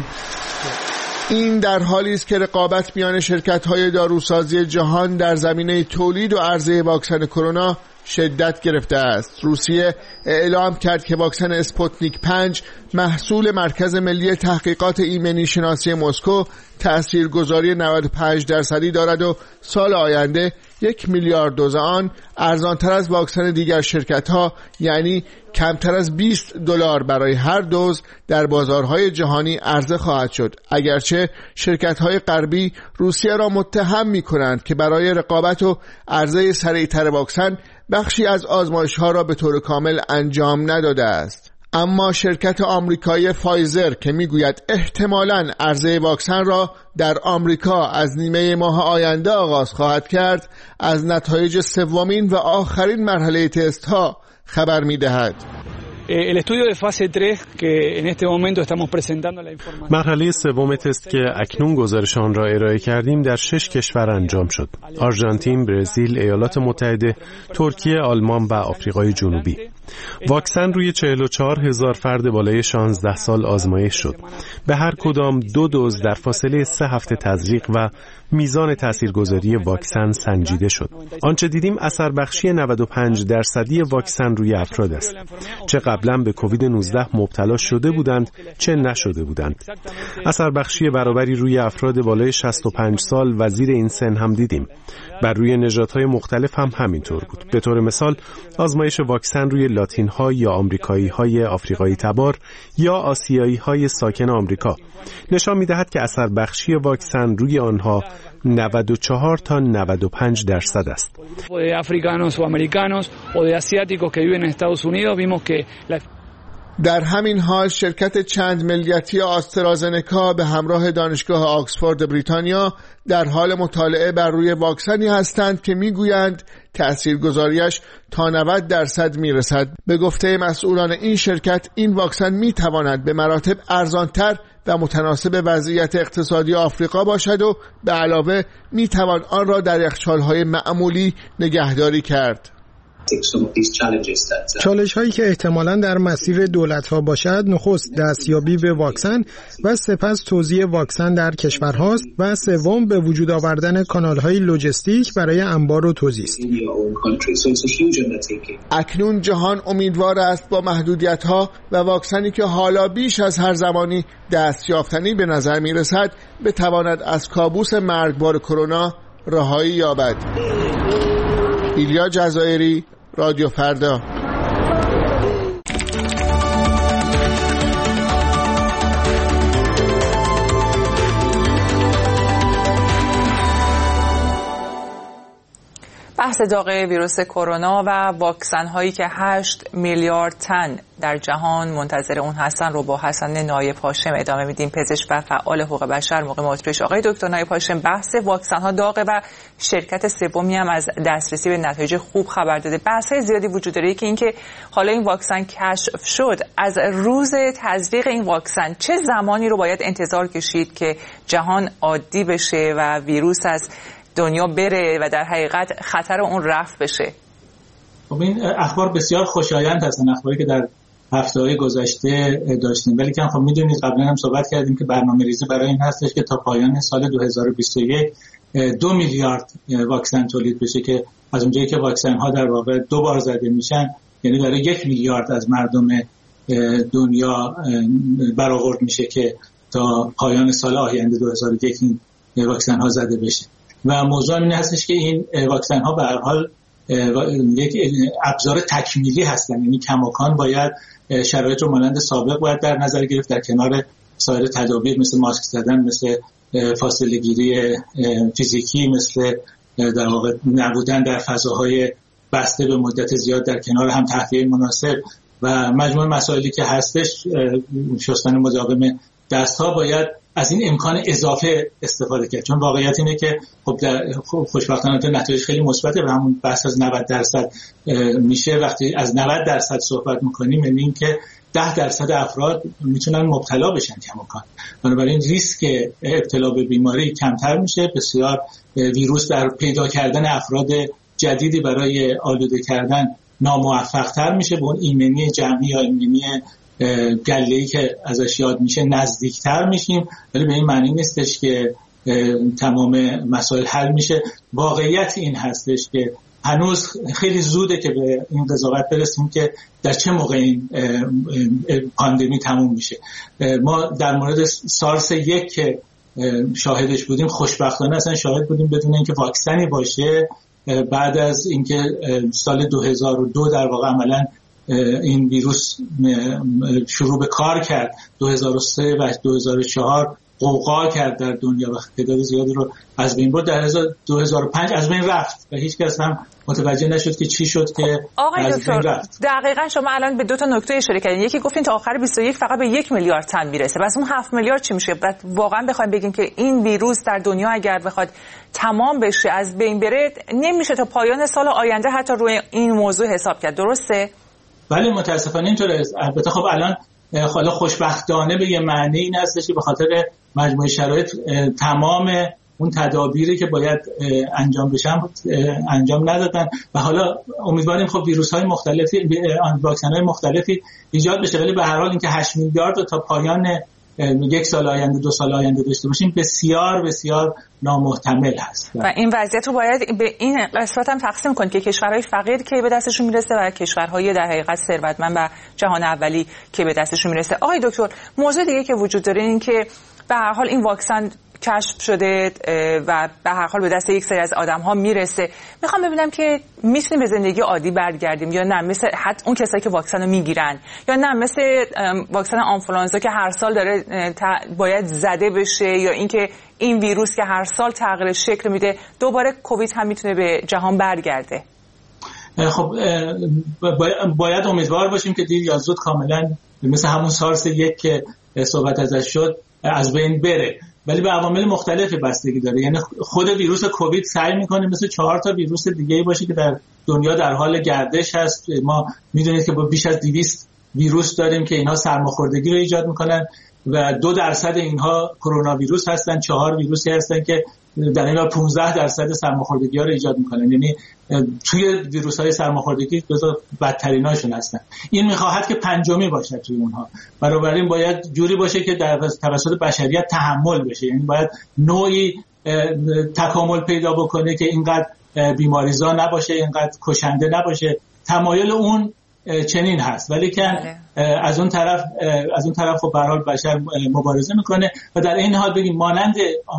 این در حالی است که رقابت میان شرکت‌های داروسازی جهان در زمینه تولید و عرضه واکسن کرونا شدت گرفته است. روسیه اعلام کرد که واکسن اسپوتنیک 5 محصول مرکز ملی تحقیقات ایمنی شناسی مسکو تاثیرگذاری 95% دارد و سال آینده 1 میلیارد دوز آن ارزانتر از واکسن دیگر شرکت‌ها، یعنی کمتر از $20 برای هر دوز در بازارهای جهانی عرضه خواهد شد. اگرچه شرکت‌های غربی روسیه را متهم می‌کنند که برای رقابت و عرضه سریعتر واکسن بخشی از آزمایش‌ها را به طور کامل انجام نداده است. اما شرکت آمریکایی فایزر که میگوید احتمالاً عرضه واکسن را در آمریکا از نیمه ماه آینده آغاز خواهد کرد، از نتایج سومین و آخرین مرحله تست ها خبر میدهد. مرحله سوم تست که اکنون گزارش آن را ارائه کردیم در 6 کشور انجام شد: آرژانتین، برزیل، ایالات متحده، ترکیه، آلمان و آفریقای جنوبی. واکسن روی 44,000 فرد بالای 16 سال آزمایش شد. به هر کدام 2 دوز در فاصله 3 هفته تزریق و میزان تاثیرگذاری واکسن سنجیده شد. آنچه دیدیم اثر بخشی 95% واکسن روی افراد است، چه قبلا به کووید 19 مبتلا شده بودند چه نشده بودند. اثر بخشی برابری روی افراد بالای 65 سال و زیر این سن هم دیدیم. بر روی نژادهای مختلف هم همینطور بود. به طور مثال آزمایش واکسن روی لاتین ها یا آمریکایی های آفریقایی تبار یا آسیایی های ساکن آمریکا نشان می‌دهد که اثر بخشی واکسن روی آنها 94 تا 95% است. در همین حال شرکت چند ملیتی آسترازنکا به همراه دانشگاه آکسفورد بریتانیا در حال مطالعه بر روی واکسنی هستند که میگویند تاثیرگذاریش تا 90% میرسد. به گفته مسئولان این شرکت این واکسن میتواند به مراتب ارزانتر و متناسب وضعیت اقتصادی آفریقا باشد و به علاوه میتوان آن را در یخچال‌های معمولی نگهداری کرد. چالش هایی که احتمالاً در مسیر دولت ها باشد، نخست دستیابی به واکسن و سپس توزیع واکسن در کشورهاست و سوم به وجود آوردن کانال های لوجستیک برای انبار و توزیع است. اکنون جهان امیدوار است با محدودیت ها و واکسنی که حالا بیش از هر زمانی دستیافتنی به نظر می رسد بتواند از کابوس مرگبار کرونا رهایی یابد. ایلیا جزایری، رادیو فردا. بحث داغ ویروس کرونا و واکسن هایی که 8 میلیارد تن در جهان منتظر اون هستن رو با حسن نایب هاشم ادامه میدیم. پزشک و فعال حقوق بشر موقع اتریش. آقای دکتر نایب هاشم، بحث واکسن ها داغه و شرکت سومی هم از دسترسی به نتایج خوب خبر داده. بحث زیادی وجود داره که اینکه حالا این واکسن کشف شد، از روز تزریق این واکسن چه زمانی رو باید انتظار کشید که جهان عادی بشه و ویروس از دنیا بره و در حقیقت خطر اون رفع بشه؟ خب این اخبار بسیار خوشایند هستن، اخباری که در هفته‌های گذشته داشتیم، ولی که خب میدونید قبلا هم صحبت کردیم که برنامه‌ریزی برای این هستش که تا پایان سال 2021 2 میلیارد واکسن تولید بشه که از اونجایی که واکسن ها در واقع 2 بار زده میشن، یعنی برای 1 میلیارد از مردم دنیا برآورد میشه که تا پایان سال آینده 2001 این واکسن ها زده بشه. و موضوع این هستش که این واکسن ها به هر حال یک ابزار تکمیلی هستن، یعنی کماکان باید شرایط رو مانند سابق باید در نظر گرفت، در کنار سایر تدابیر مثل ماسک زدن، مثل فاصله گیری فیزیکی، مثل در واقع نبودن در فضاهای بسته به مدت زیاد، در کنار هم تهویه مناسب و مجموع مسائلی که هستش، شستن مداوم دست‌ها، باید از این امکان اضافه استفاده کرد. چون واقعیت اینه که خب خوشبختانه نتایج خیلی مثبته و همون بحث از 90% میشه. وقتی از 90% صحبت میکنیم یعنی این که 10% افراد میتونن مبتلا بشن کماکان. بنابراین ریسک ابتلا به بیماری کمتر میشه. بسیار ویروس در پیدا کردن افراد جدیدی برای آلوده کردن ناموفق‌تر میشه، به اون ایمنی جمعی یا ایمنی گله‌ای که ازش یاد میشه نزدیکتر میشیم، ولی به این معنی نیستش که تمام مسائل حل میشه. واقعیت این هستش که هنوز خیلی زوده که به این قضاوت برسیم که در چه موقع این پاندمی تموم میشه. ما در مورد سارس 1 که شاهدش بودیم، خوشبختانه اصلا شاهد بودیم بدون اینکه واکسنی باشه. بعد از اینکه سال 2002 در واقع عملاً این ویروس شروع به کار کرد، 2003 و 2004 قوقا کرد در دنیا و تعداد زیادی رو از بین برد. در 2005 از بین رفت و هیچ کس هم متوجه نشد که چی شد که از بین رفت. دقیقاً شما الان به 2 نکته اشاره کردین. یکی گفتین تا آخر 21 فقط به 1 میلیارد تن میرسه. بس اون 7 میلیارد چی میشه؟ بعد واقعاً بخوایم بگیم که این ویروس در دنیا اگر بخواد تمام بشه، از بین بره، نمیشه تا پایان سال آینده حتی روی این موضوع حساب کرد. درسته؟ ولی متاسفانه اینطوره. البته خب الان حالا خوشبختانه به یه معنی این هستش که به خاطر مجموعه شرایط تمام اون تدابیری که باید انجام بشن انجام ندادن و حالا امیدواریم خب ویروس‌های مختلفی، واکسن‌های مختلفی ایجاد بشه، ولی به هر حال اینکه 8 میلیارد تا پایان 1 سال آینده 2 سال آینده داشته باشیم بسیار بسیار نامحتمل هست و این وضعیت رو باید به این قسمت هم تقسیم کنید که کشورهای فقیر که به دستشون میرسه و کشورهای در حقیقت ثروتمند و جهان اولی که به دستشون میرسه. آقای دکتر، موضوع دیگه که وجود داره این که به هر حال این واکسن کشف شده و به هر حال به دست یک سری از آدم‌ها میرسه. میخوام ببینم که میتونیم به زندگی عادی برگردیم یا نه، مثل حتی اون کسایی که واکسن رو میگیرن، یا نه مثل واکسن آنفولانزا که هر سال داره باید زده بشه، یا اینکه این ویروس که هر سال تغییر شکل میده دوباره کووید هم میتونه به جهان برگرده. خب باید امیدوار باشیم که دیر یا زود کاملا مثل همون سارس 1 که صحبت ازش شد از بین بره، ولی به عوامل مختلفی بستگی داره. یعنی خود ویروس کووید سعی میکنه مثل 4 تا ویروس دیگه‌ای باشه که در دنیا در حال گردش هست. ما میدونید که با بیش از 200 ویروس داریم که اینها سرماخوردگی رو ایجاد میکنن و 2% اینها کرونا ویروس هستن. 4 ویروسی هستن که در این حال 15% سرماخوردگی ها رو ایجاد میکنن. یعنی توی ویروس های سرماخوردگی بدتریناشون هستن. این میخواهد که 5می باشه توی اونها. بنابراین باید جوری باشه که در توسط بشریت تحمل بشه. یعنی باید نوعی تکامل پیدا بکنه که اینقدر بیماریزا نباشه، اینقدر کشنده نباشه. تمایل اون چنین هست، ولی که از اون طرف خب به هر حال بشر مبارزه میکنه و در این حال بگیم مانند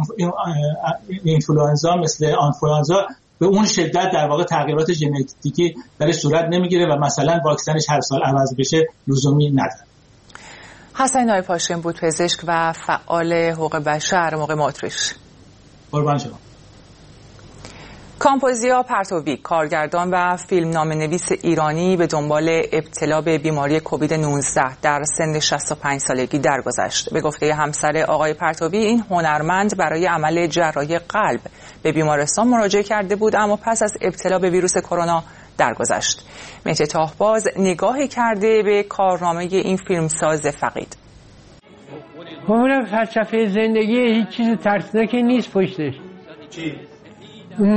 اینفلوئنزا، مثل آنفولانزا به اون شدت در واقع تغییرات ژنتیکی درش صورت نمیگیره و مثلا واکسنش هر سال عوض بشه لزومی نداره. حسن نایپاشم بود، پزشک و فعال حقوق بشر موقع اتریش. قربان شما. کامپوزیا پرتوی، کارگردان و فیلمنامه‌نویس ایرانی به دنبال ابتلا به بیماری کووید 19 در سن 65 سالگی درگذشت. به گفته همسر آقای پرتوی، این هنرمند برای عمل جراحی قلب به بیمارستان مراجعه کرده بود، اما پس از ابتلا به ویروس کرونا درگذشت. مهدی تاهباز نگاهی کرده به کارنامه این فیلمساز فقید. اونم فلسفه زندگی، هیچ چیز ترسناکی نیست پشتش. اون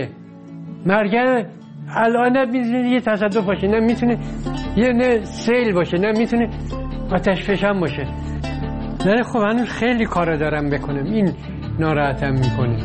مرگه الان نمیتونه یه تصادف باشه، نه میتونه یه نه سیل باشه، نه میتونه آتش فشان باشه. نه خب هنوز خیلی کارا دارم بکنم، این ناراحتم میکنه.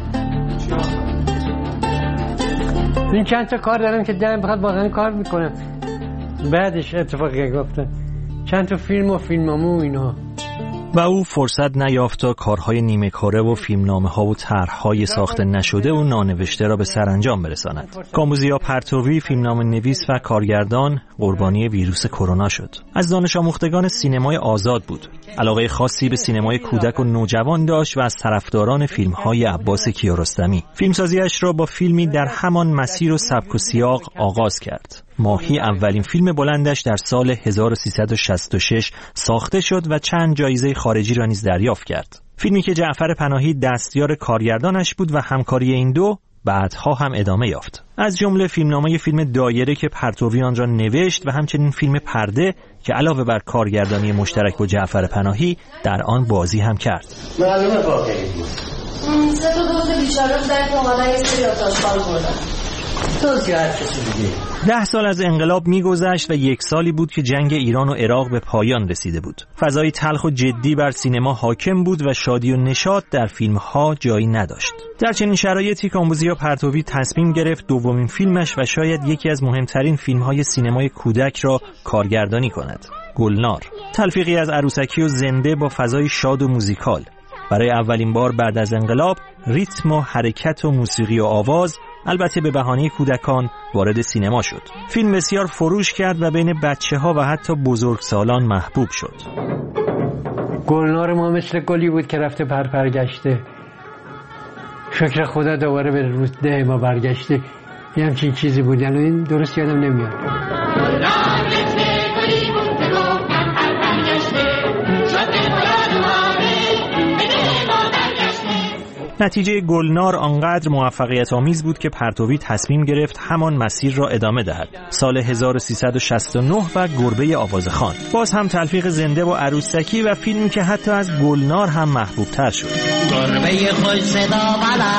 این چند تا کار دارم که دلم بخواد واقعا کار میکنم. بعدش اتفاقی گفتم چند تا فیلم و فیلمامو اینا. و او فرصت نیافت تا کارهای نیمه کاره و فیلمنامه‌ها و طرح‌های ساخته نشده و نانوشته را به سرانجام برساند. کامپوزیا پرتوی، فیلمنامه‌نویس و کارگردان، قربانی ویروس کرونا شد. از دانش آموختگان سینمای آزاد بود. علاقه خاصی به سینمای کودک و نوجوان داشت و از طرفداران فیلم‌های عباس کیارستمی. فیلمسازیش را با فیلمی در همان مسیر و سبک و سیاق آغاز کرد. ماهی اولین فیلم بلندش در سال 1366 ساخته شد و چند جایزه خارجی را نیز دریافت کرد. فیلمی که جعفر پناهی دستیار کارگردانش بود و همکاری این دو بعدها هم ادامه یافت. از جمله فیلمنامه فیلم دایره که پرتوی آن را نوشت و همچنین فیلم پرده که علاوه بر کارگردانی مشترک با جعفر پناهی در آن بازی هم کرد. معلومه واقعی بود. 3 تا دوز بیچاره در که اومدن یه سری آتش‌پال بردن. 10 سال از انقلاب می‌گذشت و 1 سالی بود که جنگ ایران و عراق به پایان رسیده بود. فضای تلخ و جدی بر سینما حاکم بود و شادی و نشاط در فیلم‌ها جایی نداشت. در چنین شرایطی کامپوزیا پرتوی تصمیم گرفت دومین فیلمش و شاید یکی از مهمترین فیلم‌های سینمای کودک را کارگردانی کند. گلنار، تلفیقی از عروسکی و زنده با فضای شاد و موزیکال. برای اولین بار بعد از انقلاب ریتم و حرکت و موسیقی و آواز، البته به بهانه کودکان، وارد سینما شد. فیلم بسیار فروش کرد و بین بچه‌ها و حتی بزرگسالان محبوب شد. گلنار ما مثل گلی بود که رفته پرگشته. شکر خدا دوباره به روزده ما برگشته. یه همچین چیزی بود، یعنی این درست یادم نمیاد. نتیجه گلنار آنقدر موفقیت آمیز بود که پرتوی تصمیم گرفت همان مسیر را ادامه دهد. سال 1369 و گربه آوازخوان، باز هم تلفیق زنده با عروسکی و فیلمی که حتی از گلنار هم محبوب تر شد. گربه خوش صدا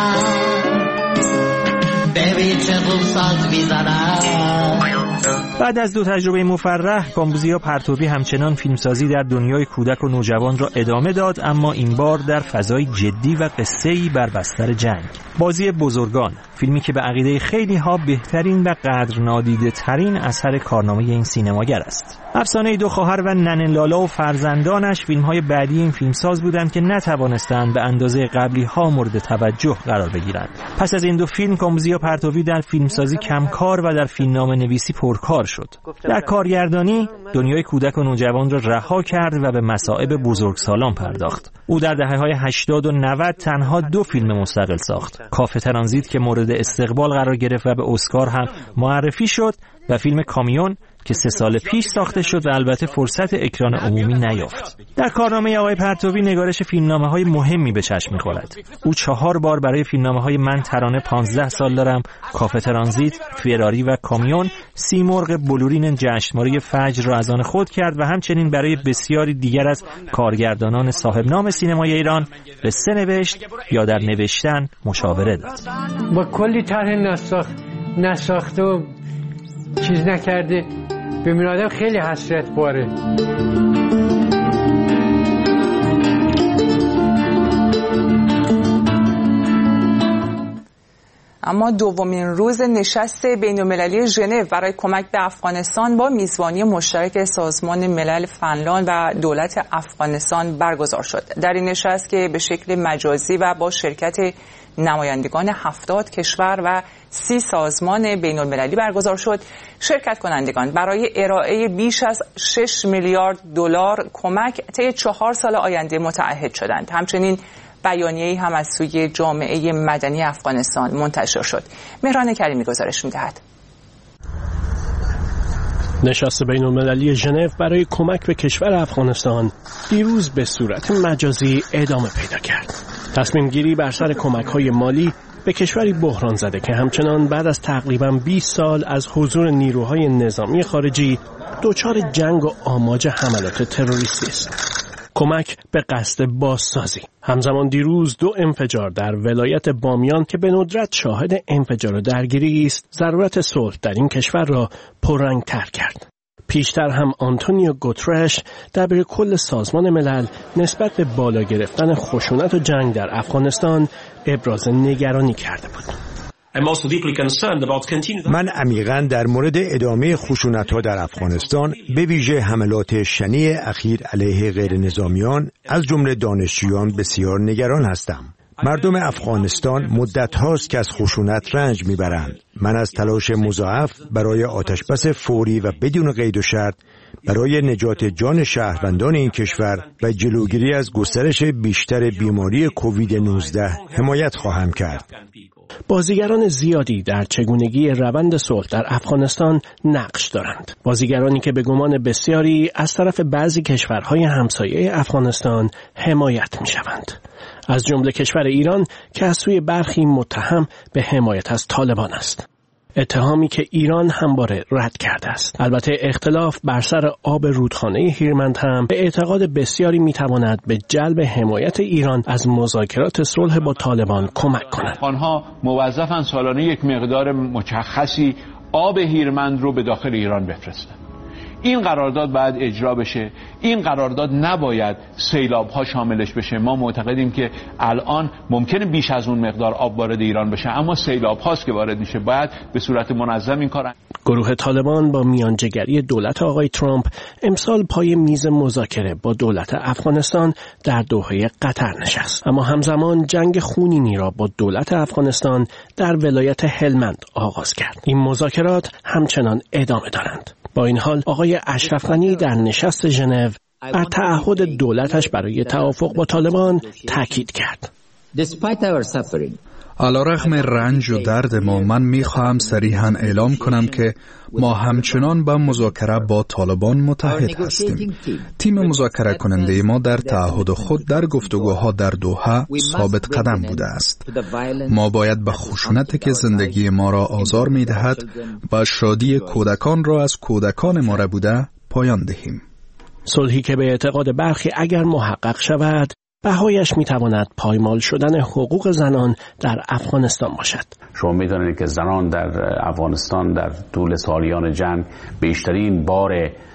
ببین چه خوب ساز میزنه. بعد از 2 تجربه مفرح، کامبوزیا پرتوی همچنان فیلمسازی در دنیای کودک و نوجوان را ادامه داد، اما این بار در فضای جدی و قصه‌ای بر بستر جنگ. بازی بزرگان، فیلمی که به عقیده خیلی ها بهترین و قدر نادیده ترین اثر کارنامه این سینماگر است. افسانه 2 خواهر و ننه لالا و فرزندانش فیلم‌های بعدی این فیلمساز بودند که نتوانستند به اندازه قبلی ها مورد توجه قرار بگیرند. پس از این 2 فیلم، کامبوزیا پرتوی در فیلمسازی کمکار و در فیلمنامه‌نویسی پرکار شد. در کارگردانی، دنیای کودک و نوجوان را رها کرد و به مصائب بزرگسالان پرداخت. او در دهه‌های 80 و 90 تنها 2 فیلم مستقل ساخت: کافه ترانزیت که مورد استقبال قرار گرفت و به اسکار هم معرفی شد، و فیلم کامیون که 3 سال پیش ساخته شد و البته فرصت اکران عمومی نیافت. در کارنامه آقای پرتوی نگارش فیلمنامه‌های مهمی به چشم می‌خورد. او 4 بار برای فیلمنامه‌های من ترانه 15 سال دارم، کافه ترانزیت، فراری و کامیون، سیمرغ بلورین جشنواره فجر را از آن خود کرد و همچنین برای بسیاری دیگر از کارگردانان صاحب نام سینمای ایران قصه نوشت یا در نوشتن مشاوره داد. با کلی طرح نساخته و چیز نکرده، ببین آدم خیلی حسرت باره. اما دومین روز نشست بین‌المللی ژنو برای کمک به افغانستان با میزبانی مشترک سازمان ملل فنلاند و دولت افغانستان برگزار شد. در این نشست که به شکل مجازی و با شرکت نمایندگان 70 کشور و 30 سازمان بین‌المللی برگزار شد، شرکت کنندگان برای ارائه بیش از 6 میلیارد دلار کمک طی 4 سال آینده متعهد شدند. همچنین بیانیه‌ای هم از سوی جامعه مدنی افغانستان منتشر شد. مهران کریمی گزارش می‌دهد. نشست بین‌المللی ژنو برای کمک به کشور افغانستان دیروز به صورت مجازی ادامه پیدا کرد. تصمیم گیری بر سر کمک‌های مالی به کشوری بحران زده که همچنان بعد از تقریباً 20 سال از حضور نیروهای نظامی خارجی دچار جنگ و آماج حملات تروریستی است. کمک به قصد بازسازی. همزمان دیروز 2 انفجار در ولایت بامیان که به ندرت شاهد انفجار و درگیری است، ضرورت صلح در این کشور را پررنگ‌تر کرد. پیشتر هم آنتونیو گوترش دبیر کل سازمان ملل نسبت به بالا گرفتن خشونت و جنگ در افغانستان ابراز نگرانی کرده بود. من عمیقاً در مورد ادامه خشونت‌ها در افغانستان، به ویژه حملات شنیع اخیر علیه غیر نظامیان از جمله دانشجویان بسیار نگران هستم. مردم افغانستان مدت هاست که از خشونت رنج میبرند. من از تلاش مضاعف برای آتشبس فوری و بدون قید و شرط برای نجات جان شهروندان این کشور و جلوگیری از گسترش بیشتر بیماری کووید 19 حمایت خواهم کرد. بازیگران زیادی در چگونگی روند صلح در افغانستان نقش دارند. بازیگرانی که به گمان بسیاری از طرف بعضی کشورهای همسایه افغانستان حمایت می‌شوند. از جمله کشور ایران که از سوی برخی متهم به حمایت از طالبان است. اتهامی که ایران همواره رد کرده است. البته اختلاف بر سر آب رودخانه هیرمند هم به اعتقاد بسیاری میتواند به جلب حمایت ایران از مذاکرات صلح با طالبان کمک کند. آنها موظفن سالانه یک مقدار مشخصی آب هیرمند رو به داخل ایران بفرستند. این قرارداد باید اجرا بشه. این قرارداد نباید سیلاب ها شاملش بشه. ما معتقدیم که الان ممکنه بیش از اون مقدار آب وارد ایران بشه، اما سیلاب هاست که وارد میشه. باید به صورت منظم این کار. گروه طالبان با میانجیگری دولت آقای ترامپ امسال پای میز مذاکره با دولت افغانستان در دوحه قطر نشست، اما همزمان جنگ خونینی را با دولت افغانستان در ولایت هلمند آغاز کرد. این مذاکرات همچنان ادامه دارند. با این حال آقای اشرف غنی در نشست ژنو بر تعهد دولتش برای توافق با طالبان تاکید کرد. علیرغم رنج و درد ما، من میخواهم صریحاً اعلام کنم که ما همچنان به مذاکره با طالبان متحد هستیم. تیم مذاکره کننده ما در تعهد خود در گفتگوها در دوحه ثابت قدم بوده است. ما باید به خشونتی که زندگی ما را آزار میدهد و شادی کودکان را از کودکان ما را بوده پایان دهیم. صلحی که به اعتقاد برخی اگر محقق شود، بهایش میتواند پایمال شدن حقوق زنان در افغانستان باشد. شما میدانید که زنان در افغانستان در طول سالیان جنگ بیشترین بار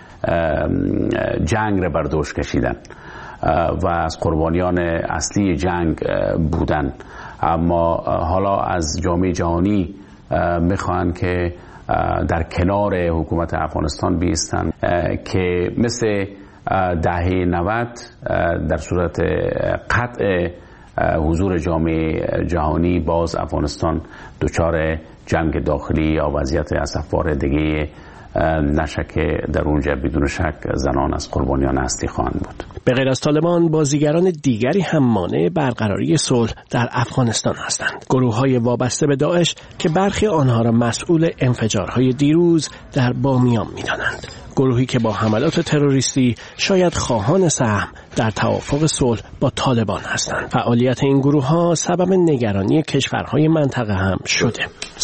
جنگ را بر دوش کشیدن و از قربانیان اصلی جنگ بودن، اما حالا از جامعه جهانی میخواهند که در کنار حکومت افغانستان بیستن که مثل دهه 90 در صورت قطع حضور جامعه جهانی باز افغانستان دچار جنگ داخلی یا وضعیت اسفبار دیگه نشه که در اونجا بدون شک زنان از قربانیان اصلی خواهند بود. به غیر از طالبان، بازیگران دیگری هم مانع برقراری صلح در افغانستان هستند. گروه‌های وابسته به داعش که برخی آنها را مسئول انفجارهای دیروز در بامیان می‌دانند. گروهی که با حملات تروریستی شاید خواهان سهم در توافق صلح با طالبان هستند. فعالیت این گروه‌ها سبب نگرانی کشورهای منطقه هم شده.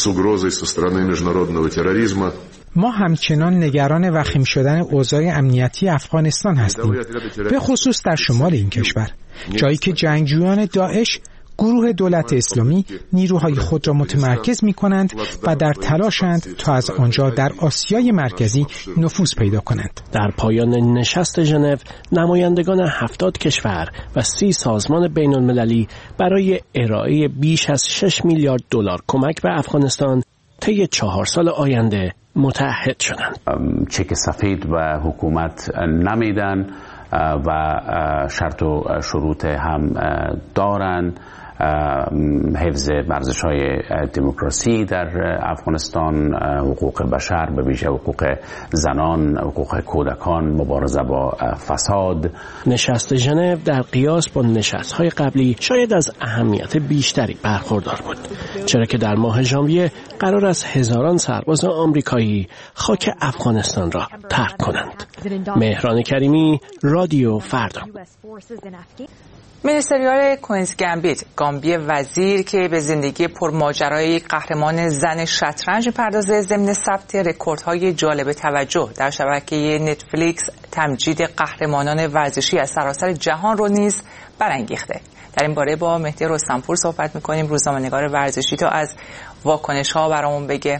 ما همچنان نگران وخیم شدن اوضاع امنیتی افغانستان هستیم، به خصوص در شمال این کشور، جایی که جنگجویان داعش، گروه دولت اسلامی، نیروهای خود را متمرکز می کنند و در تلاشند تا از آنجا در آسیای مرکزی نفوذ پیدا کنند. در پایان نشست ژنو، نمایندگان 70 کشور و 30 سازمان بین المللی برای ارائه بیش از 6 میلیارد دلار کمک به افغانستان طی 4 سال آینده متحد شدند. چک سفید و حکومت نمیدن و شرط و شروط هم دارند. حفظ ارزش‌های دموکراسی در افغانستان، حقوق بشر به ویژه حقوق زنان، حقوق کودکان، مبارزه با فساد. نشست ژنو در قیاس با نشست‌های قبلی شاید از اهمیت بیشتری برخوردار بود، چرا که در ماه ژانویه قرار است هزاران سرباز آمریکایی خاک افغانستان را ترک کنند. مهران کریمی، رادیو فردا. مینیستریال کوئینز گامبی وزیر که به زندگی پرماجرای قهرمان زن شطرنج می‌پردازه، ضمن ثبت رکوردهای جالب توجه در شبکه نتفلیکس تمجید قهرمانان ورزشی از سراسر جهان رو نیز برانگیخته. در این باره با مهدی رستمپور صحبت می‌کنیم، روزنامه‌نگار ورزشی، تا از واکنش‌ها برامون بگه.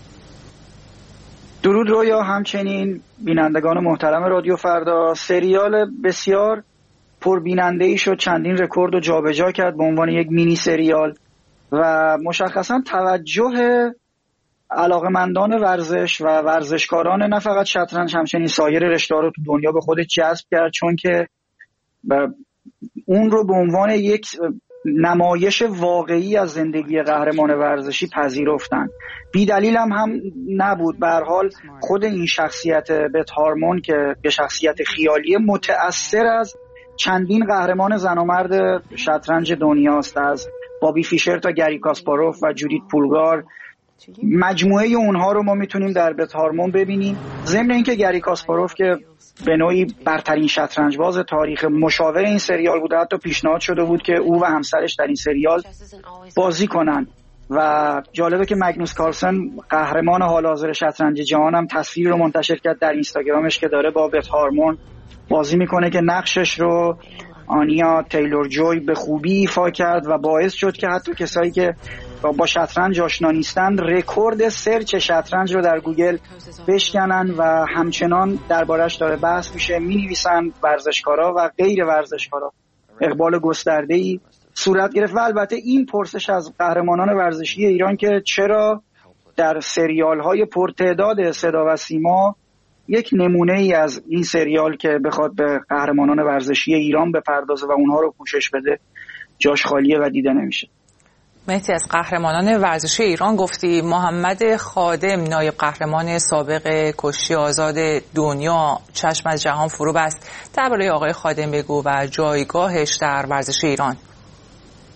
درود رویا، همچنین بینندگان محترم رادیو فردا. سریال بسیار پربیننده‌ای شد، چندین رکورد رو جابجا کرد به عنوان یک مینی سریال و مشخصا توجه علاقه‌مندان ورزش و ورزشکاران نه فقط شطرنج، همچنین سایر رشته‌ها رو تو دنیا به خودش جذب کرد، چون که اون رو به عنوان یک نمایش واقعی از زندگی قهرمان ورزشی پذیرفتن. بی دلیل هم نبود. به هر حال خود این شخصیت بت هارمون که به شخصیت خیالی متأثر از چندین قهرمان زن و مرد شطرنج دنیاست، از بابی فیشر تا گری کاسپاروف و جودیت پولگار. مجموعه اونها رو ما میتونیم در بت هارمون ببینیم. ضمن اینکه گری کاسپاروف که به نوعی برترین شطرنجباز تاریخ، مشاور این سریال بوده، حتی پیشنهاد شده بود که او و همسرش در این سریال بازی کنن. و جالبه که مگنوس کارلسن، قهرمان حال حاضر شطرنج جهان، هم تصویر رو منتشر کرد در اینستاگرامش که داره با بت هارمون بازی میکنه که نقشش رو آنیا تیلور جوی به خوبی ایفا کرد و باعث شد که حتی کسایی که با شطرنج آشنا نیستند رکورد سرچ شطرنج رو در گوگل بشکنن و همچنان دربارش داره بحث میشه، مینویسن ورزشکارا و غیر ورزشکارا. اقبال گسترده‌ای صورت گرفت و البته این پرسش از قهرمانان ورزشی ایران که چرا در سریال‌های پرتعداد صدا و سیما یک نمونه ای از این سریال که بخواد به قهرمانان ورزشی ایران بپردازه و اونها رو پوشش بده جاش خالیه و دیده نمیشه. مهدی، از قهرمانان ورزشی ایران گفتی. محمد خادم، نایب قهرمان سابق کشتی آزاد دنیا، چشم از جهان فرو بست. درباره آقای خادم بگو و جایگاهش در ورزش ایران.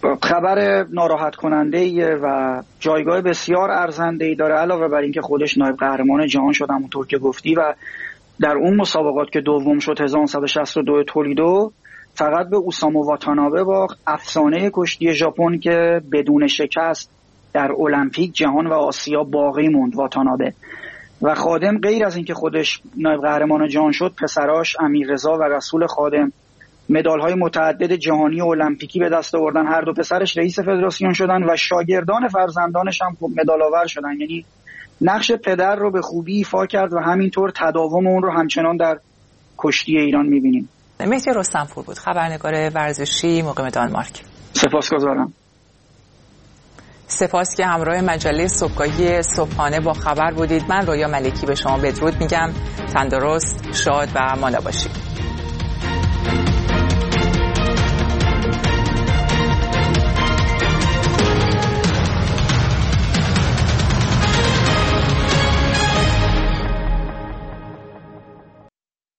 خبر ناراحت کننده و جایگاه بسیار ارزنده داره، علاوه بر اینکه خودش نایب قهرمان جهان شد همونطور که گفتی و در اون مسابقات که دوم شد 1962 تولیدو فقط به اوسامو واتانابه باخت، افسانه کشتی ژاپن که بدون شکست در المپیک جهان و آسیا باقی موند واتانابه. و خادم غیر از اینکه خودش نایب قهرمان جهان شد، پسراش امیررضا و رسول خادم مدال‌های متعدد جهانی و المپیکی به دست آوردن. هر دو پسرش رئیس فدراسیون شدن و شاگردان فرزندانش هم مدال‌آور شدن. یعنی نقش پدر رو به خوبی ایفا کرد و همینطور تداوم اون رو همچنان در کشتی ایران می‌بینیم. مهدی رستمپور بود، خبرنگار ورزشی مقیم دانمارک. سپاسگزارم. سپاس که همراه مجله صبحگاهی صبحانه با خبر بودید. من رویا ملکی به شما بدرود میگم. تندرست، شاد و ماندار باشید.